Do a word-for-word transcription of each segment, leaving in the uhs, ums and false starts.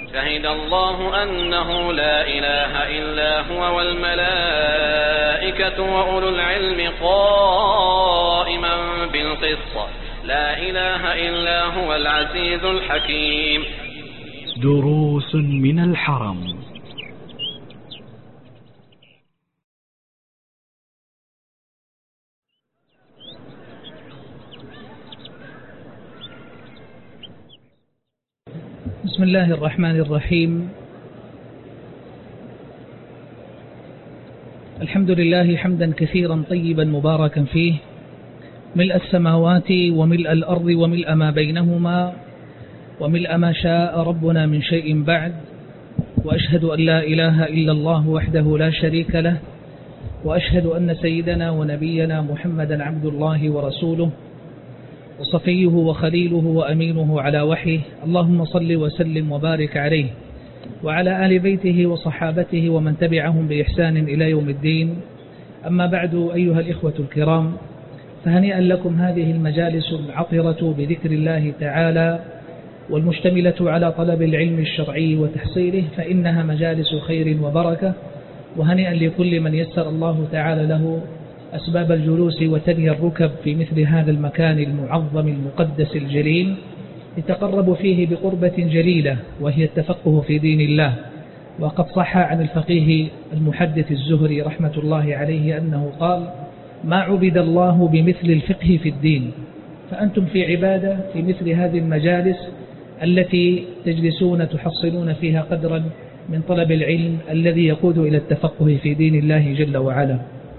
شهد الله أنه لا إله إلا هو والملائكة وأولو العلم قائما بالقسط لا إله إلا هو العزيز الحكيم. دروس من الحرم. بسم الله الرحمن الرحيم. الحمد لله حمدا كثيرا طيبا مباركا فيه، ملء السماوات وملء الأرض وملء ما بينهما وملء ما شاء ربنا من شيء بعد. وأشهد أن لا إله إلا الله وحده لا شريك له، وأشهد أن سيدنا ونبينا محمدا عبد الله ورسوله وصفيه وخليله وأمينه على وحيه. اللهم صل وسلم وبارك عليه وعلى آل بيته وصحابته ومن تبعهم بإحسان إلى يوم الدين. أما بعد، أيها الإخوة الكرام، فهنيئا لكم هذه المجالس العطرة بذكر الله تعالى والمشتملة على طلب العلم الشرعي وتحصيله، فإنها مجالس خير وبركة. وهنيئا لكل من يسر الله تعالى له أسباب الجلوس وتنهي الركب في مثل هذا المكان المعظم المقدس الجليل، يتقرب فيه بقربة جليلة وهي التفقه في دين الله. وقد صح عن الفقيه المحدث الزهري رحمة الله عليه أنه قال: ما عبد الله بمثل الفقه في الدين. فأنتم في عبادة في مثل هذه المجالس التي تجلسون تحصلون فيها قدرا من طلب العلم الذي يقود إلى التفقه في دين الله جل وعلا.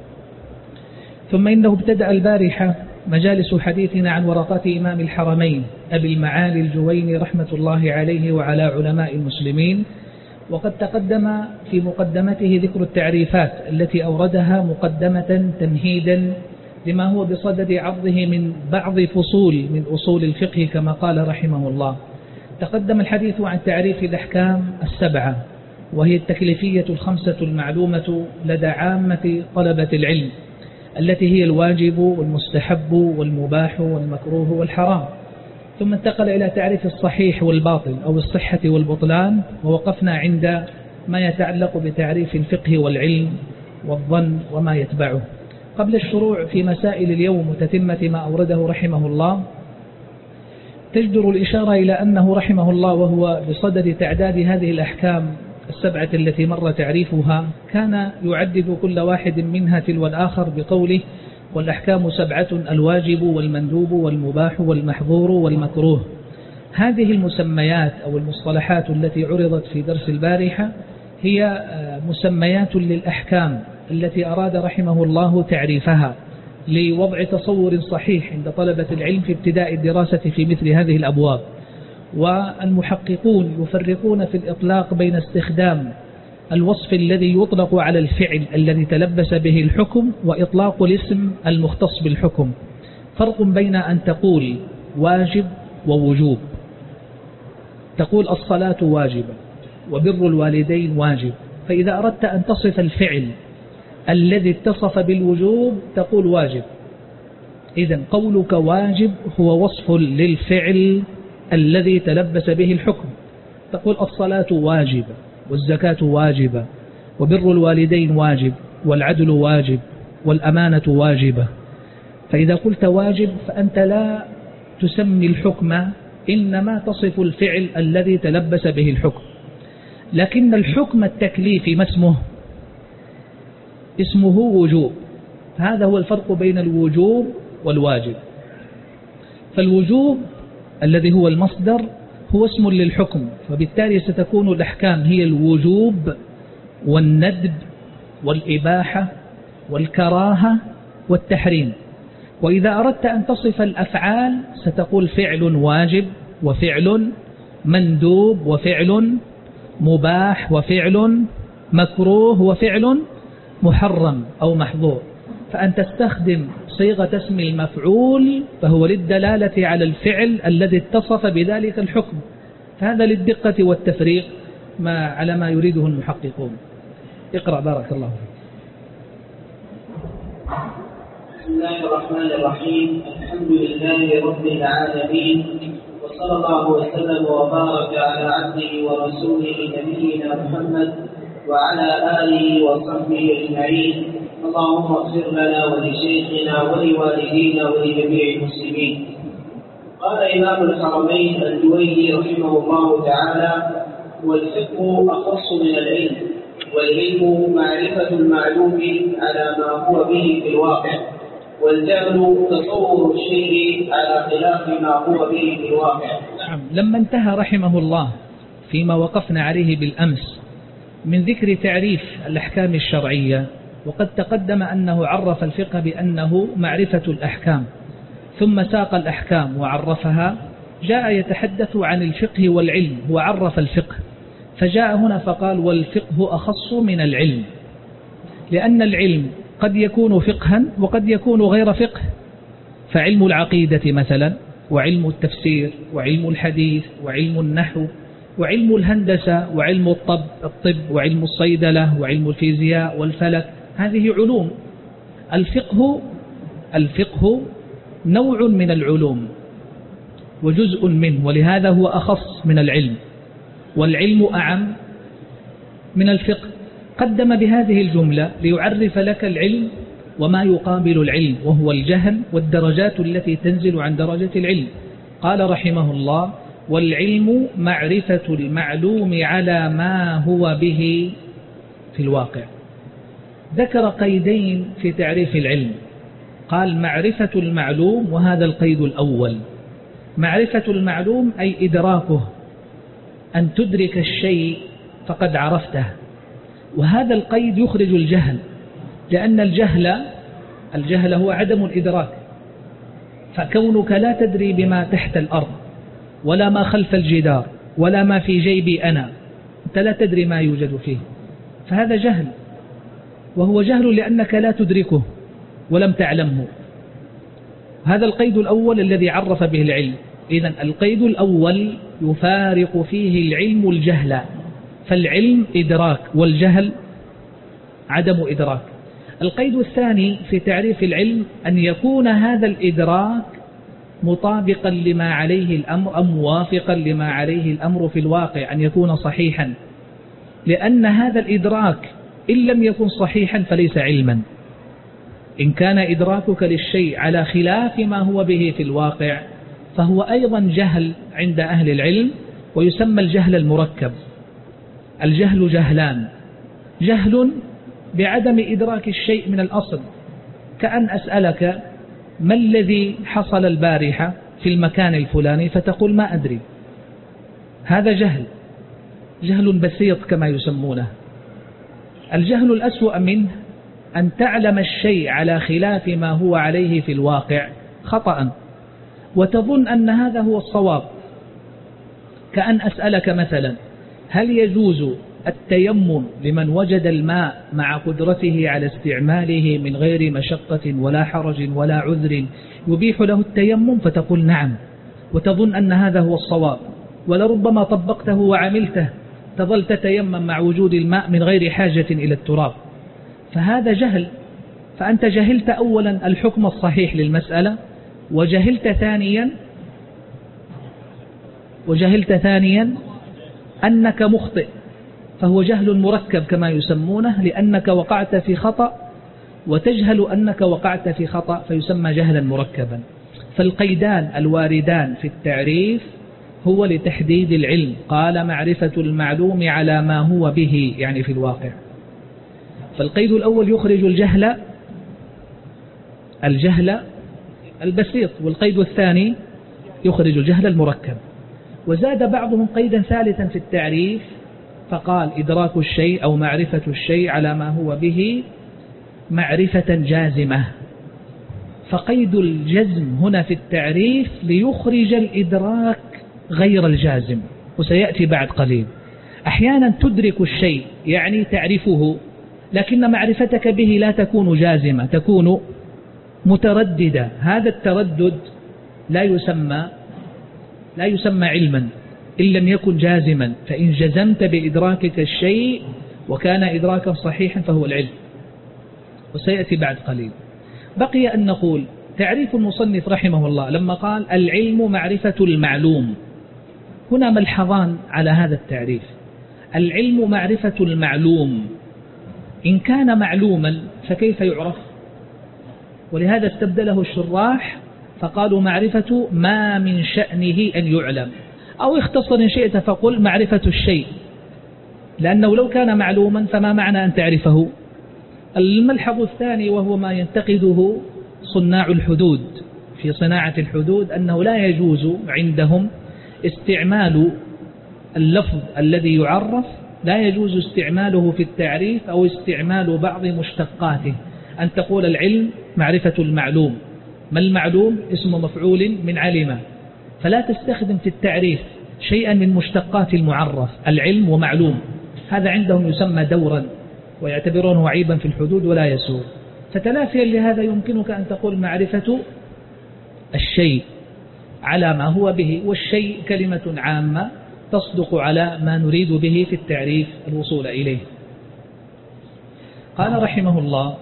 ثم إنه ابتدأ البارحة مجالس حديثنا عن ورقات إمام الحرمين أبي المعالي الجويني رحمة الله عليه وعلى علماء المسلمين، وقد تقدم في مقدمته ذكر التعريفات التي أوردها مقدمة تمهيدا لما هو بصدد عرضه من بعض فصول من أصول الفقه كما قال رحمه الله. تقدم الحديث عن تعريف الأحكام السبعة، وهي التكليفية الخمسة المعلومة لدى عامة طلبة العلم، التي هي الواجب والمستحب والمباح والمكروه والحرام. ثم انتقل إلى تعريف الصحيح والباطل أو الصحة والبطلان، ووقفنا عند ما يتعلق بتعريف الفقه والعلم والظن وما يتبعه. قبل الشروع في مسائل اليوم وتتمة ما أورده رحمه الله، تجدر الإشارة إلى أنه رحمه الله وهو بصدد تعداد هذه الأحكام السبعة التي مر تعريفها كان يعدد كل واحد منها تلو الآخر بقوله: والأحكام سبعة: الواجب والمندوب والمباح والمحظور والمكروه. هذه المسميات أو المصطلحات التي عرضت في درس البارحة هي مسميات للأحكام التي أراد رحمه الله تعريفها لوضع تصور صحيح عند طلبة العلم في ابتداء الدراسة في مثل هذه الأبواب. والمحققون يفرقون في الإطلاق بين استخدام الوصف الذي يطلق على الفعل الذي تلبس به الحكم وإطلاق الاسم المختص بالحكم. فرق بين أن تقول واجب ووجوب. تقول الصلاة واجبة وبر الوالدين واجب، فإذا أردت أن تصف الفعل الذي اتصف بالوجوب تقول واجب. إذن قولك واجب هو وصف للفعل الذي تلبس به الحكم. تقول الصلاة واجبة والزكاة واجبة وبر الوالدين واجب والعدل واجب والأمانة واجبة. فإذا قلت واجب فأنت لا تسمي الحكم، إنما تصف الفعل الذي تلبس به الحكم. لكن الحكم التكليفي ما اسمه؟ اسمه وجوب. هذا هو الفرق بين الوجوب والواجب. فالوجوب الذي هو المصدر هو اسم للحكم، فبالتالي ستكون الأحكام هي الوجوب والندب والإباحة والكراهة والتحريم. وإذا أردت أن تصف الأفعال ستقول فعل واجب وفعل مندوب وفعل مباح وفعل مكروه وفعل محرم أو محظور. فأن تستخدم صيغة اسم المفعول فهو للدلالة على الفعل الذي اتصف بذلك الحكم. هذا للدقة والتفريق ما على ما يريده المحققون. اقرأ بارك الله فيك. بسم الله الرحمن الرحيم. الحمد لله رب العالمين، وصلى الله وسلم وبارك على عبده ورسوله نبينا محمد وعلى آله وصحبه أجمعين. اللهم اغفر لنا ولشيخنا ولوالدينا ولجميع المسلمين. قال إمام الحرمين الجويني رحمه الله تعالى: والفقه أخص من العلم، والعلم معرفة المعلوم على ما هو به في الواقع، والجهل تصور الشيء على خلاف ما هو به في الواقع. نعم. لما انتهى رحمه الله فيما وقفنا عليه بالأمس من ذكر تعريف الأحكام الشرعية، وقد تقدم أنه عرف الفقه بأنه معرفة الأحكام، ثم ساق الأحكام وعرفها، جاء يتحدث عن الفقه والعلم وعرف الفقه، فجاء هنا فقال: والفقه أخص من العلم، لأن العلم قد يكون فقها وقد يكون غير فقه. فعلم العقيدة مثلا، وعلم التفسير، وعلم الحديث، وعلم النحو، وعلم الهندسة، وعلم الطب, الطب وعلم الصيدلة، وعلم الفيزياء والفلك، هذه علوم. الفقه الفقه نوع من العلوم وجزء منه، ولهذا هو أخص من العلم، والعلم أعم من الفقه. قدم بهذه الجملة ليعرف لك العلم وما يقابل العلم، وهو الجهل والدرجات التي تنزل عن درجة العلم. قال رحمه الله: والعلم معرفة المعلوم على ما هو به في الواقع. ذكر قيدين في تعريف العلم، قال: معرفة المعلوم، وهذا القيد الأول. معرفة المعلوم أي إدراكه، أن تدرك الشيء فقد عرفته، وهذا القيد يخرج الجهل، لأن الجهل الجهل هو عدم الإدراك. فكونك لا تدري بما تحت الأرض، ولا ما خلف الجدار، ولا ما في جيبي أنا، أنت لا تدري ما يوجد فيه، فهذا جهل، وهو جهل لأنك لا تدركه ولم تعلمه. هذا القيد الأول الذي عرف به العلم. إذن القيد الأول يفارق فيه العلم الجهل، فالعلم إدراك والجهل عدم إدراك. القيد الثاني في تعريف العلم أن يكون هذا الإدراك مطابقا لما عليه الأمر أو موافقا لما عليه الأمر في الواقع، أن يكون صحيحا، لأن هذا الإدراك إن لم يكن صحيحا فليس علما. إن كان إدراكك للشيء على خلاف ما هو به في الواقع فهو أيضا جهل عند أهل العلم، ويسمى الجهل المركب. الجهل جهلان: جهل بعدم إدراك الشيء من الأصل، كأن أسألك ما الذي حصل البارحة في المكان الفلاني فتقول ما أدري، هذا جهل، جهل بسيط كما يسمونه. الجهل الأسوأ منه أن تعلم الشيء على خلاف ما هو عليه في الواقع خطأ، وتظن أن هذا هو الصواب، كأن أسألك مثلا: هل يجوز التيمم لمن وجد الماء مع قدرته على استعماله من غير مشقة ولا حرج ولا عذر يبيح له التيمم؟ فتقول نعم، وتظن أن هذا هو الصواب، ولربما طبقته وعملته، تظل تتيمم مع وجود الماء من غير حاجة إلى التراب، فهذا جهل. فأنت جهلت أولا الحكم الصحيح للمسألة، وجهلت ثانيا وجهلت ثانيا أنك مخطئ، فهو جهل مركب كما يسمونه، لأنك وقعت في خطأ وتجهل أنك وقعت في خطأ، فيسمى جهلا مركبا. فالقيدان الواردان في التعريف هو لتحديد العلم. قال: معرفة المعلوم على ما هو به، يعني في الواقع. فالقيد الأول يخرج الجهل الجهل البسيط، والقيد الثاني يخرج الجهل المركب. وزاد بعضهم قيدا ثالثا في التعريف فقال: إدراك الشيء أو معرفة الشيء على ما هو به معرفة جازمة. فقيد الجزم هنا في التعريف ليخرج الإدراك غير الجازم، وسيأتي بعد قليل. أحيانا تدرك الشيء يعني تعرفه، لكن معرفتك به لا تكون جازمة، تكون مترددة. هذا التردد لا يسمى لا يسمى علما إن لم يكن جازما، فإن جزمت بإدراكك الشيء وكان إدراكا صحيحا فهو العلم، وسيأتي بعد قليل. بقي أن نقول تعريف المصنف رحمه الله لما قال: العلم معرفة المعلوم، هنا ملحظان على هذا التعريف. العلم معرفة المعلوم، إن كان معلوما فكيف يعرف؟ ولهذا استبدله الشراح فقالوا معرفة ما من شأنه أن يعلم، أو اختصر إن شئت فقل معرفة الشيء، لأنه لو كان معلوما فما معنى أن تعرفه؟ الملحظ الثاني وهو ما ينتقده صناع الحدود في صناعة الحدود، أنه لا يجوز عندهم استعمال اللفظ الذي يعرف، لا يجوز استعماله في التعريف أو استعمال بعض مشتقاته. أن تقول العلم معرفة المعلوم، ما المعلوم؟ اسم مفعول من علم، فلا تستخدم في التعريف شيئا من مشتقات المعرف، العلم ومعلوم، هذا عندهم يسمى دورا ويعتبرونه عيبا في الحدود ولا يسوغ. فتلافيا لهذا يمكنك أن تقول معرفة الشيء على ما هو به، والشيء كلمة عامة تصدق على ما نريد به في التعريف الوصول إليه. قال رحمه الله: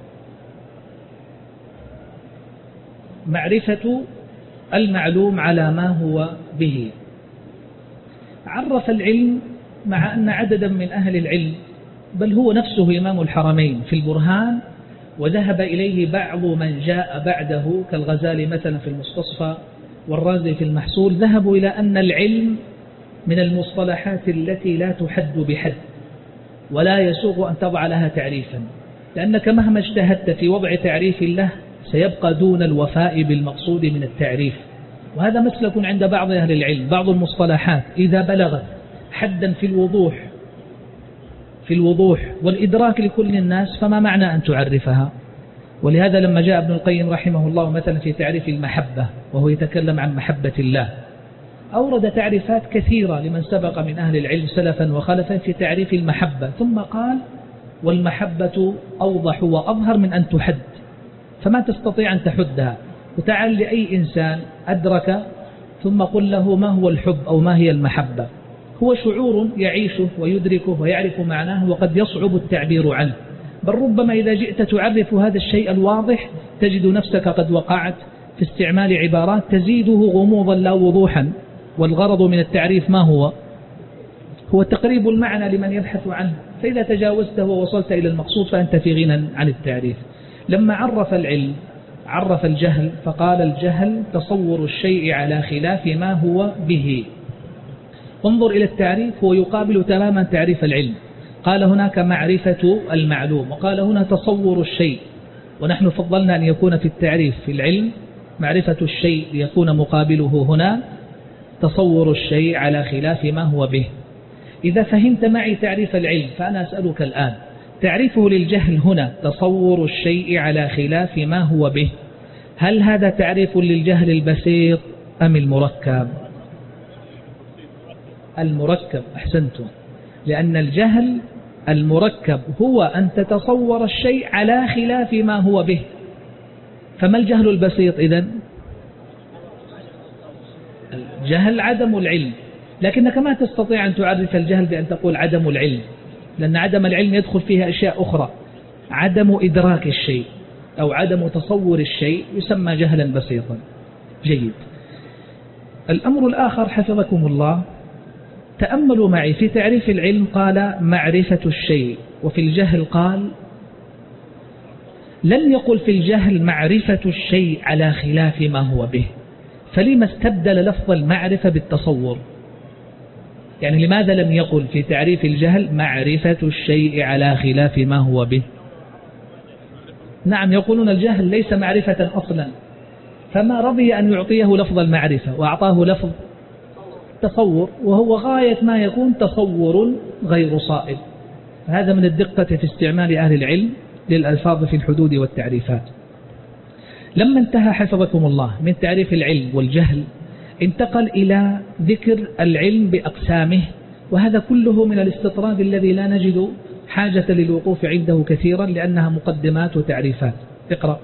معرفة المعلوم على ما هو به. عرف العلم مع أن عددا من أهل العلم، بل هو نفسه إمام الحرمين في البرهان، وذهب إليه بعض من جاء بعده كالغزالي مثلا في المستصفى والرازي في المحصول، ذهبوا إلى أن العلم من المصطلحات التي لا تحد بحد ولا يسوغ أن تضع لها تعريفا، لأنك مهما اجتهدت في وضع تعريف له سيبقى دون الوفاء بالمقصود من التعريف. وهذا مسلك عند بعض أهل العلم، بعض المصطلحات إذا بلغت حدا في الوضوح في الوضوح والإدراك لكل الناس فما معنى أن تعرفها. ولهذا لما جاء ابن القيم رحمه الله مثلا في تعريف المحبة وهو يتكلم عن محبة الله، أورد تعريفات كثيرة لمن سبق من أهل العلم سلفا وخلفا في تعريف المحبة، ثم قال: والمحبة أوضح وأظهر من أن تحد، فما تستطيع أن تحدها. وتعال لأي إنسان أدرك ثم قل له ما هو الحب أو ما هي المحبة، هو شعور يعيشه ويدركه ويعرف معناه، وقد يصعب التعبير عنه، بل ربما إذا جئت تعرف هذا الشيء الواضح تجد نفسك قد وقعت في استعمال عبارات تزيده غموضا لا وضوحا. والغرض من التعريف ما هو؟ هو تقريب المعنى لمن يبحث عنه، فإذا تجاوزته ووصلت إلى المقصود فأنت في غنى عن التعريف. لما عرف العلم عرف الجهل فقال: الجهل تصور الشيء على خلاف ما هو به. انظر إلى التعريف، هو يقابل تماما تعريف العلم. قال هناك معرفة المعلوم، وقال هنا تصور الشيء، ونحن فضلنا أن يكون في التعريف في العلم معرفة الشيء ليكون مقابله هنا تصور الشيء على خلاف ما هو به. إذا فهمت معي تعريف العلم فأنا أسألك الآن، تعريفه للجهل هنا تصور الشيء على خلاف ما هو به، هل هذا تعريف للجهل البسيط أم المركب؟ المركب، أحسنتم، لأن الجهل المركب هو أن تتصور الشيء على خلاف ما هو به. فما الجهل البسيط إذن؟ الجهل عدم العلم، لكنك ما تستطيع أن تعرف الجهل بأن تقول عدم العلم، لأن عدم العلم يدخل فيها أشياء أخرى. عدم إدراك الشيء أو عدم تصور الشيء يسمى جهلا بسيطا. جيد. الأمر الآخر حفظكم الله، تأملوا معي في تعريف العلم قال معرفة الشيء، وفي الجهل قال، لم يقل في الجهل معرفة الشيء على خلاف ما هو به، فلما استبدل لفظ المعرفة بالتصور؟ يعني لماذا لم يقل في تعريف الجهل معرفة الشيء على خلاف ما هو به؟ نعم، يقولون الجهل ليس معرفة أصلا، فما رضي أن يعطيه لفظ المعرفة وأعطاه لفظ تصور، وهو غاية ما يكون تصور غير صائب. هذا من الدقة في استعمال أهل العلم للألفاظ في الحدود والتعريفات. لما انتهى حفظكم الله من تعريف العلم والجهل، انتقل إلى ذكر العلم بأقسامه، وهذا كله من الاستطراد الذي لا نجد حاجة للوقوف عنده كثيرا لأنها مقدمات وتعريفات. اقرأ.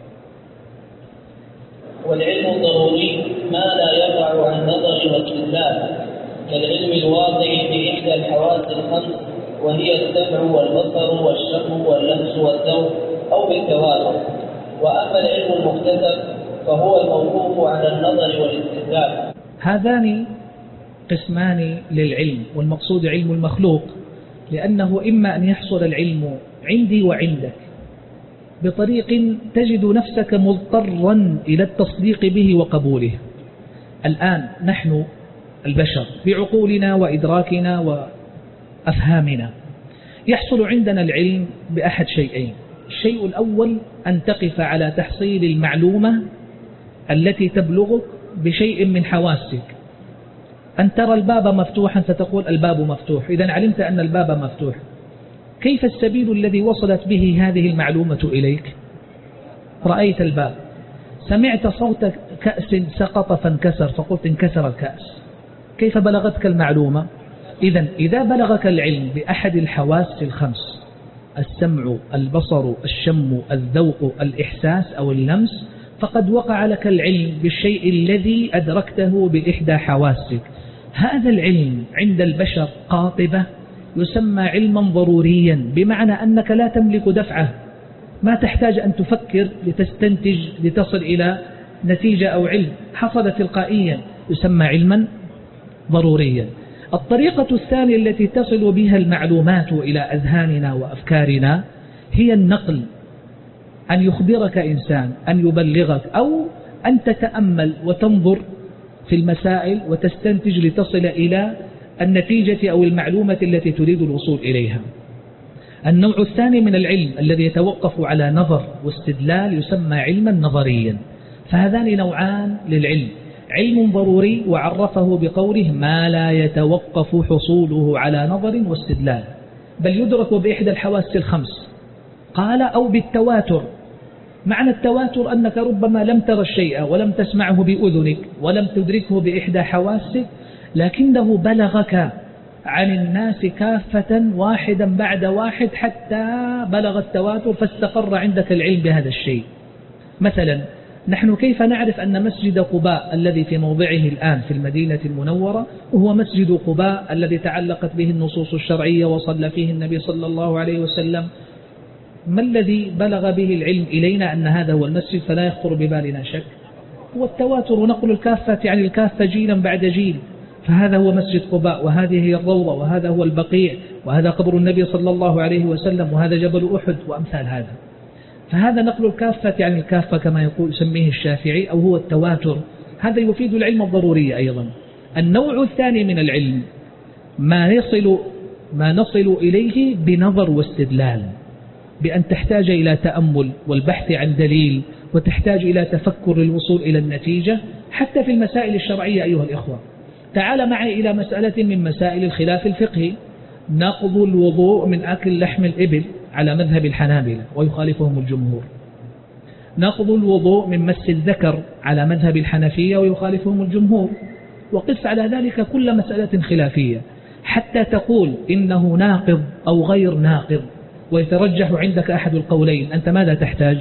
والعلم الضروري ما لا يقع عن نظر واستدلال، كالعلم الواقع بإحدى الحواس الخمس وهي السمع والبصر والشم واللمس والذوق أو بالتواتر. وأما العلم المكتسب فهو الموقوف على النظر والاستدلال. هذان قسمان للعلم، والمقصود علم المخلوق، لأنه إما أن يحصل العلم عندي وعندك بطريق تجد نفسك مضطرا إلى التصديق به وقبوله. الآن نحن البشر بعقولنا وإدراكنا وأفهامنا يحصل عندنا العلم بأحد شيئين. الشيء الأول أن تقف على تحصيل المعلومة التي تبلغك بشيء من حواسك، أن ترى الباب مفتوحا فتقول الباب مفتوح، إذن علمت أن الباب مفتوح. كيف السبيل الذي وصلت به هذه المعلومة إليك؟ رأيت الباب، سمعت صوت كأس سقط فانكسر فقلت انكسر الكأس. كيف بلغتك المعلومة؟ إذن إذا بلغك العلم بأحد الحواس الخمس، السمع، البصر، الشم، الذوق، الإحساس أو اللمس، فقد وقع لك العلم بالشيء الذي أدركته بإحدى حواسك. هذا العلم عند البشر قاطبة يسمى علما ضروريا، بمعنى أنك لا تملك دفعه، ما تحتاج أن تفكر لتستنتج لتصل إلى نتيجة أو علم، حصل تلقائيا، يسمى علما ضروريا. الطريقة الثانية التي تصل بها المعلومات إلى أذهاننا وأفكارنا هي النقل، أن يخبرك إنسان، أن يبلغك، أو أن تتأمل وتنظر في المسائل وتستنتج لتصل إلى النتيجة أو المعلومة التي تريد الوصول إليها. النوع الثاني من العلم الذي يتوقف على نظر واستدلال يسمى علما نظريا. فهذان نوعان للعلم، علم ضروري وعرفه بقوله ما لا يتوقف حصوله على نظر واستدلال، بل يدرك بإحدى الحواس الخمس، قال أو بالتواتر. معنى التواتر أنك ربما لم تر الشيء ولم تسمعه بأذنك ولم تدركه بإحدى حواسك، لكنه بلغك عن الناس كافة واحدا بعد واحد حتى بلغ التواتر فاستقر عندك العلم بهذا الشيء. مثلا نحن كيف نعرف أن مسجد قباء الذي في موضعه الآن في المدينة المنورة وهو مسجد قباء الذي تعلقت به النصوص الشرعية وصلى فيه النبي صلى الله عليه وسلم؟ ما الذي بلغ به العلم إلينا أن هذا هو المسجد فلا يخطر ببالنا شك؟ هو التواتر ونقل الكافة عن الكافة جيلا بعد جيل. فهذا هو مسجد قباء، وهذه هي الروضة، وهذا هو البقيع، وهذا قبر النبي صلى الله عليه وسلم، وهذا جبل أحد، وأمثال هذا. فهذا نقل الكافة عن الكافة كما يقول يسميه الشافعي، أو هو التواتر. هذا يفيد العلم الضروري أيضا. النوع الثاني من العلم ما يصل ما نصل إليه بنظر واستدلال، بأن تحتاج إلى تأمل والبحث عن دليل، وتحتاج إلى تفكر للوصول إلى النتيجة، حتى في المسائل الشرعية أيها الإخوة. تعال معي إلى مسألة من مسائل الخلاف الفقهي، نقض الوضوء من أكل لحم الإبل على مذهب الحنابلة ويخالفهم الجمهور، نقض الوضوء من مس الذكر على مذهب الحنفية ويخالفهم الجمهور، وقس على ذلك كل مسألة خلافية حتى تقول إنه ناقض أو غير ناقض ويترجح عندك أحد القولين. أنت ماذا تحتاج؟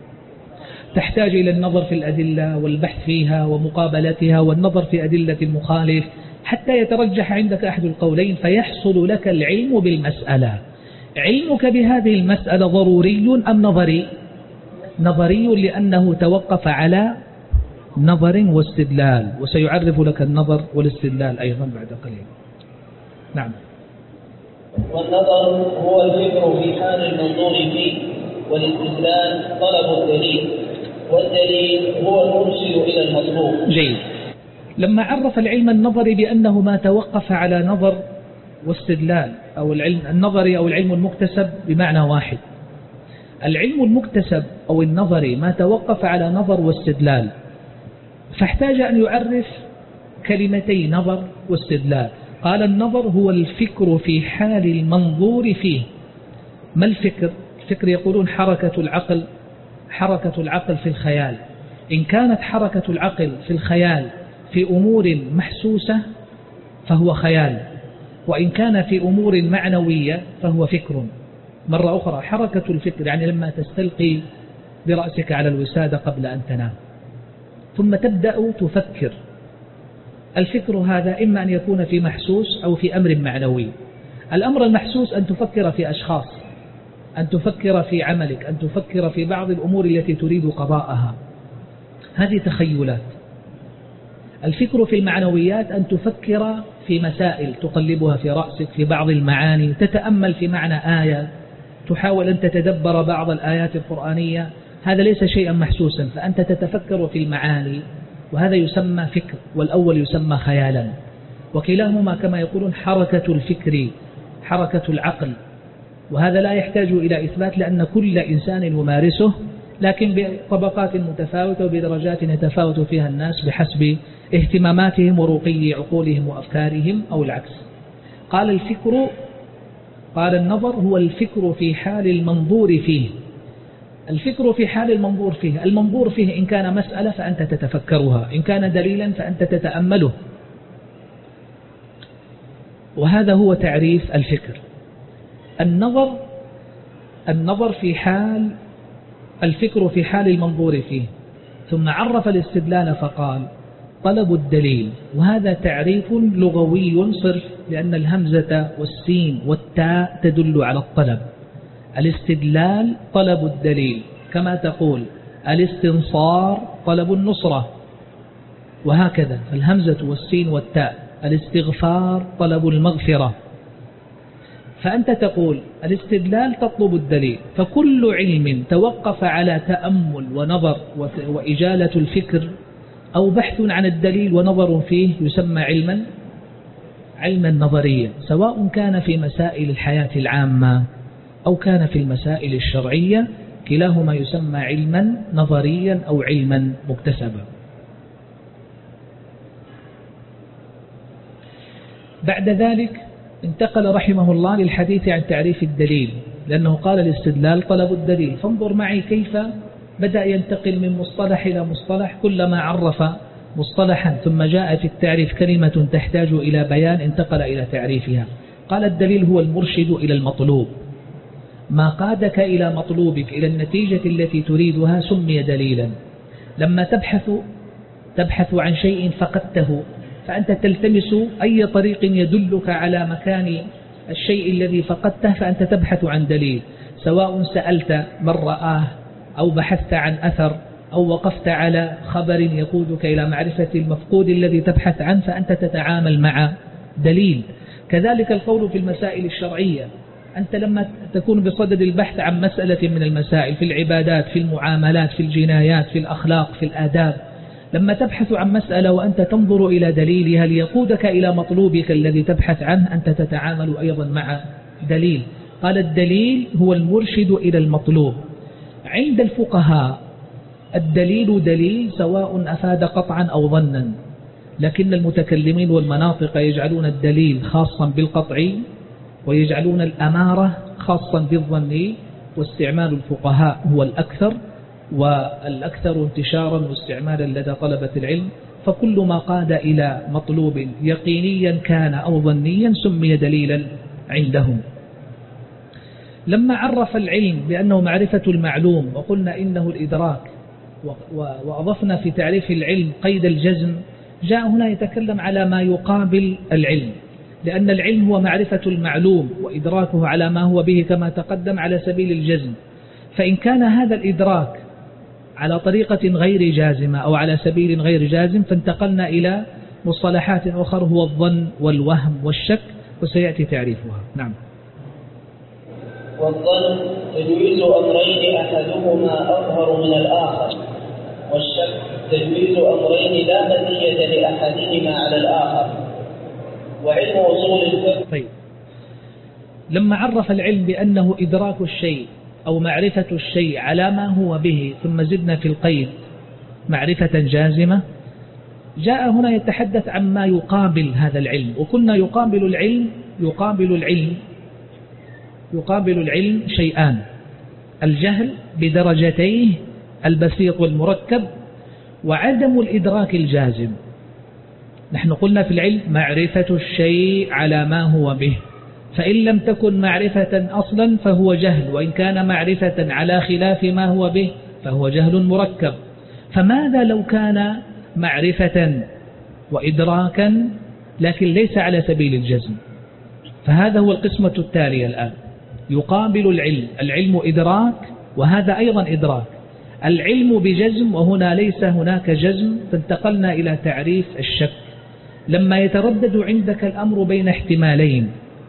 تحتاج إلى النظر في الأدلة والبحث فيها ومقابلتها والنظر في أدلة المخالف حتى يترجح عندك أحد القولين فيحصل لك العلم بالمسألة. علمك بهذه المسألة ضروري أم نظري؟ نظري، لأنه توقف على نظر واستدلال، وسيعرف لك النظر والاستدلال أيضا بعد قليل. نعم. والنظر هو الفكر في حال المنظور فيه، والاستدلال طلب الدليل، والدليل هو المرشد إلى المطلوب. جيد. لما عرف العلم النظري بأنه ما توقف على نظر واستدلال، أو العلم النظري أو العلم المكتسب بمعنى واحد. العلم المكتسب أو النظري ما توقف على نظر واستدلال، فاحتاج أن يعرف كلمتي نظر واستدلال. قال النظر هو الفكر في حال المنظور فيه. ما الفكر؟ الفكر يقولون حركة العقل، حركة العقل في الخيال. إن كانت حركة العقل في الخيال في أمور محسوسة فهو خيال، وإن كان في أمور معنوية فهو فكر. مرة أخرى، حركة الفكر يعني لما تستلقي برأسك على الوسادة قبل أن تنام ثم تبدأ تفكر. الفكر هذا إما أن يكون في محسوس أو في أمر معنوي. الأمر المحسوس أن تفكر في أشخاص، أن تفكر في عملك، أن تفكر في بعض الأمور التي تريد قضاءها، هذه تخيلات. الفكر في المعنويات أن تفكر في مسائل تقلبها في رأسك، في بعض المعاني، تتأمل في معنى آية، تحاول أن تتدبر بعض الآيات القرآنية. هذا ليس شيئا محسوسا، فأنت تتفكر في المعاني، وهذا يسمى فكر، والأول يسمى خيالا. وكلاهما كما يقولون حركة الفكر، حركة العقل، وهذا لا يحتاج إلى إثبات لأن كل إنسان يمارسه، لكن بطبقات متفاوتة وبدرجات يتفاوت فيها الناس بحسب اهتماماتهم ورقي عقولهم وأفكارهم أو العكس. قال الفكر، قال النظر هو الفكر في حال المنظور فيه. الفكر في حال المنظور فيه، المنظور فيه إن كان مسألة فأنت تتفكرها، إن كان دليلا فأنت تتأمله، وهذا هو تعريف الفكر. النظر النظر في حال الفكر في حال المنظور فيه. ثم عرف الاستدلال فقال طلب الدليل، وهذا تعريف لغوي صرف، لأن الهمزة والسين والتاء تدل على الطلب. الاستدلال طلب الدليل، كما تقول الاستنصار طلب النصرة، وهكذا الهمزة والسين والتاء. الاستغفار طلب المغفرة. فأنت تقول الاستدلال تطلب الدليل، فكل علم توقف على تأمل ونظر وإجالة الفكر أو بحث عن الدليل ونظر فيه يسمى علما علما نظريا، سواء كان في مسائل الحياة العامة أو كان في المسائل الشرعية، كلاهما يسمى علما نظريا أو علما مكتسبا. بعد ذلك انتقل رحمه الله للحديث عن تعريف الدليل، لأنه قال الاستدلال طلب الدليل. فانظر معي كيف بدأ ينتقل من مصطلح إلى مصطلح، كلما عرف مصطلحا ثم جاء في التعريف كلمة تحتاج إلى بيان انتقل إلى تعريفها. قال الدليل هو المرشد إلى المطلوب، ما قادك إلى مطلوبك، إلى النتيجة التي تريدها سمي دليلا. لما تبحث تبحث عن شيء فقدته، فأنت تلتمس أي طريق يدلك على مكان الشيء الذي فقدته، فأنت تبحث عن دليل، سواء سألت من رآه أو بحثت عن أثر أو وقفت على خبر يقودك إلى معرفة المفقود الذي تبحث عنه، فأنت تتعامل مع دليل. كذلك القول في المسائل الشرعية، أنت لما تكون بصدد البحث عن مسألة من المسائل في العبادات، في المعاملات، في الجنايات، في الأخلاق، في الآداب، لما تبحث عن مسألة وأنت تنظر إلى دليلها ليقودك إلى مطلوبك الذي تبحث عنه، أنت تتعامل أيضا مع دليل. قال الدليل هو المرشد إلى المطلوب. عند الفقهاء الدليل دليل سواء أفاد قطعا أو ظنا، لكن المتكلمين والمناطق يجعلون الدليل خاصا بالقطعي ويجعلون الأمارة خاصا بالظني، واستعمال الفقهاء هو الأكثر والأكثر انتشارا واستعمالا لدى طلبة العلم. فكل ما قاد إلى مطلوب يقينيا كان أو ظنيا سمي دليلا عندهم. لما عرف العلم بأنه معرفة المعلوم وقلنا إنه الإدراك، وأضفنا في تعريف العلم قيد الجزم، جاء هنا يتكلم على ما يقابل العلم، لأن العلم هو معرفة المعلوم وإدراكه على ما هو به كما تقدم على سبيل الجزم. فإن كان هذا الإدراك على طريقة غير جازمة أو على سبيل غير جازم، فانتقلنا إلى مصطلحات أخرى هو الظن والوهم والشك، وسيأتي تعريفها. نعم. والظن تجويز أمرين أحدهما أظهر من الآخر، والشك تجويز أمرين لا مزية لأحدهما على الآخر. وعلم أصول الفقه. طيب، لما عرف العلم بأنه إدراك الشيء أو معرفة الشيء على ما هو به، ثم زدنا في القيد معرفة جازمة، جاء هنا يتحدث عن ما يقابل هذا العلم. وكنا يقابل العلم يقابل العلم يقابل العلم شيئان: الجهل بدرجتيه البسيط والمركب، وعدم الإدراك الجازم. نحن قلنا في العلم معرفة الشيء على ما هو به، فإن لم تكن معرفة أصلا فهو جهل، وإن كان معرفة على خلاف ما هو به فهو جهل مركب. فماذا لو كان معرفة وإدراكا لكن ليس على سبيل الجزم؟ فهذا هو القسمة التالية الآن. يقابل العلم، العلم إدراك وهذا أيضا إدراك. العلم بجزم وهنا ليس هناك جزم، فانتقلنا إلى تعريف الشك. لما يتردد عندك الأمر بين احتمالين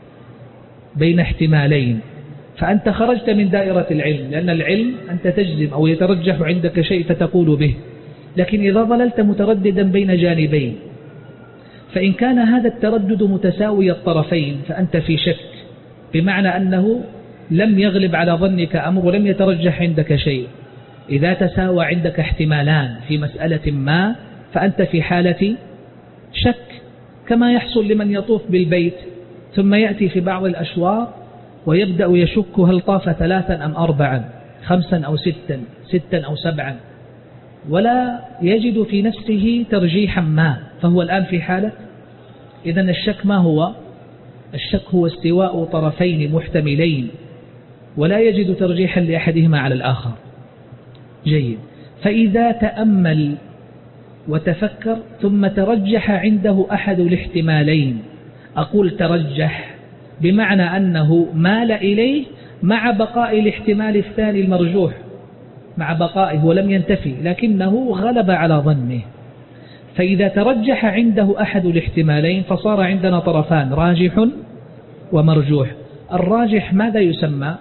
بين احتمالين فأنت خرجت من دائرة العلم، لأن العلم أنت تجزم أو يترجح عندك شيء فتقول به. لكن إذا ظللت مترددا بين جانبين، فإن كان هذا التردد متساوي الطرفين فأنت في شك، بمعنى أنه لم يغلب على ظنك أمر ولم يترجح عندك شيء. إذا تساوى عندك احتمالان في مسألة ما فأنت في حالة شك، كما يحصل لمن يطوف بالبيت ثم يأتي في بعض الأشواط ويبدأ يشك هل طاف ثلاثا أم أربعا، خمسا أو ستا، ستا أو سبعا، ولا يجد في نفسه ترجيحا ما، فهو الآن في حالة. إذن الشك ما هو؟ الشك هو استواء طرفين محتملين ولا يجد ترجيحا لأحدهما على الآخر. جيد. فإذا تأمل وتفكر ثم ترجح عنده أحد الاحتمالين، أقول ترجح بمعنى أنه مال إليه مع بقاء الاحتمال الثاني المرجوح، مع بقائه ولم ينتفي، لكنه غلب على ظنه. فإذا ترجح عنده أحد الاحتمالين فصار عندنا طرفان، راجح ومرجوح. الراجح ماذا يسمى؟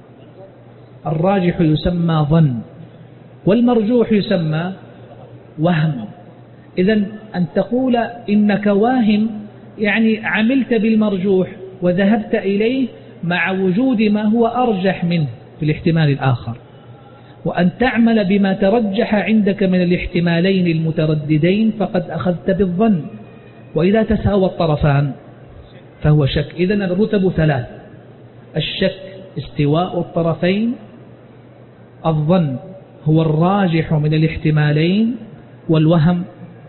الراجح يسمى ظن، والمرجوح يسمى وهم. إذن أن تقول إنك واهم يعني عملت بالمرجوح وذهبت إليه مع وجود ما هو أرجح منه في الاحتمال الآخر، وأن تعمل بما ترجح عندك من الاحتمالين المترددين فقد أخذت بالظن. وإذا تساوى الطرفان فهو شك. إذن الرتب ثلاث: الشك استواء الطرفين، الظن هو الراجح من الاحتمالين، والوهم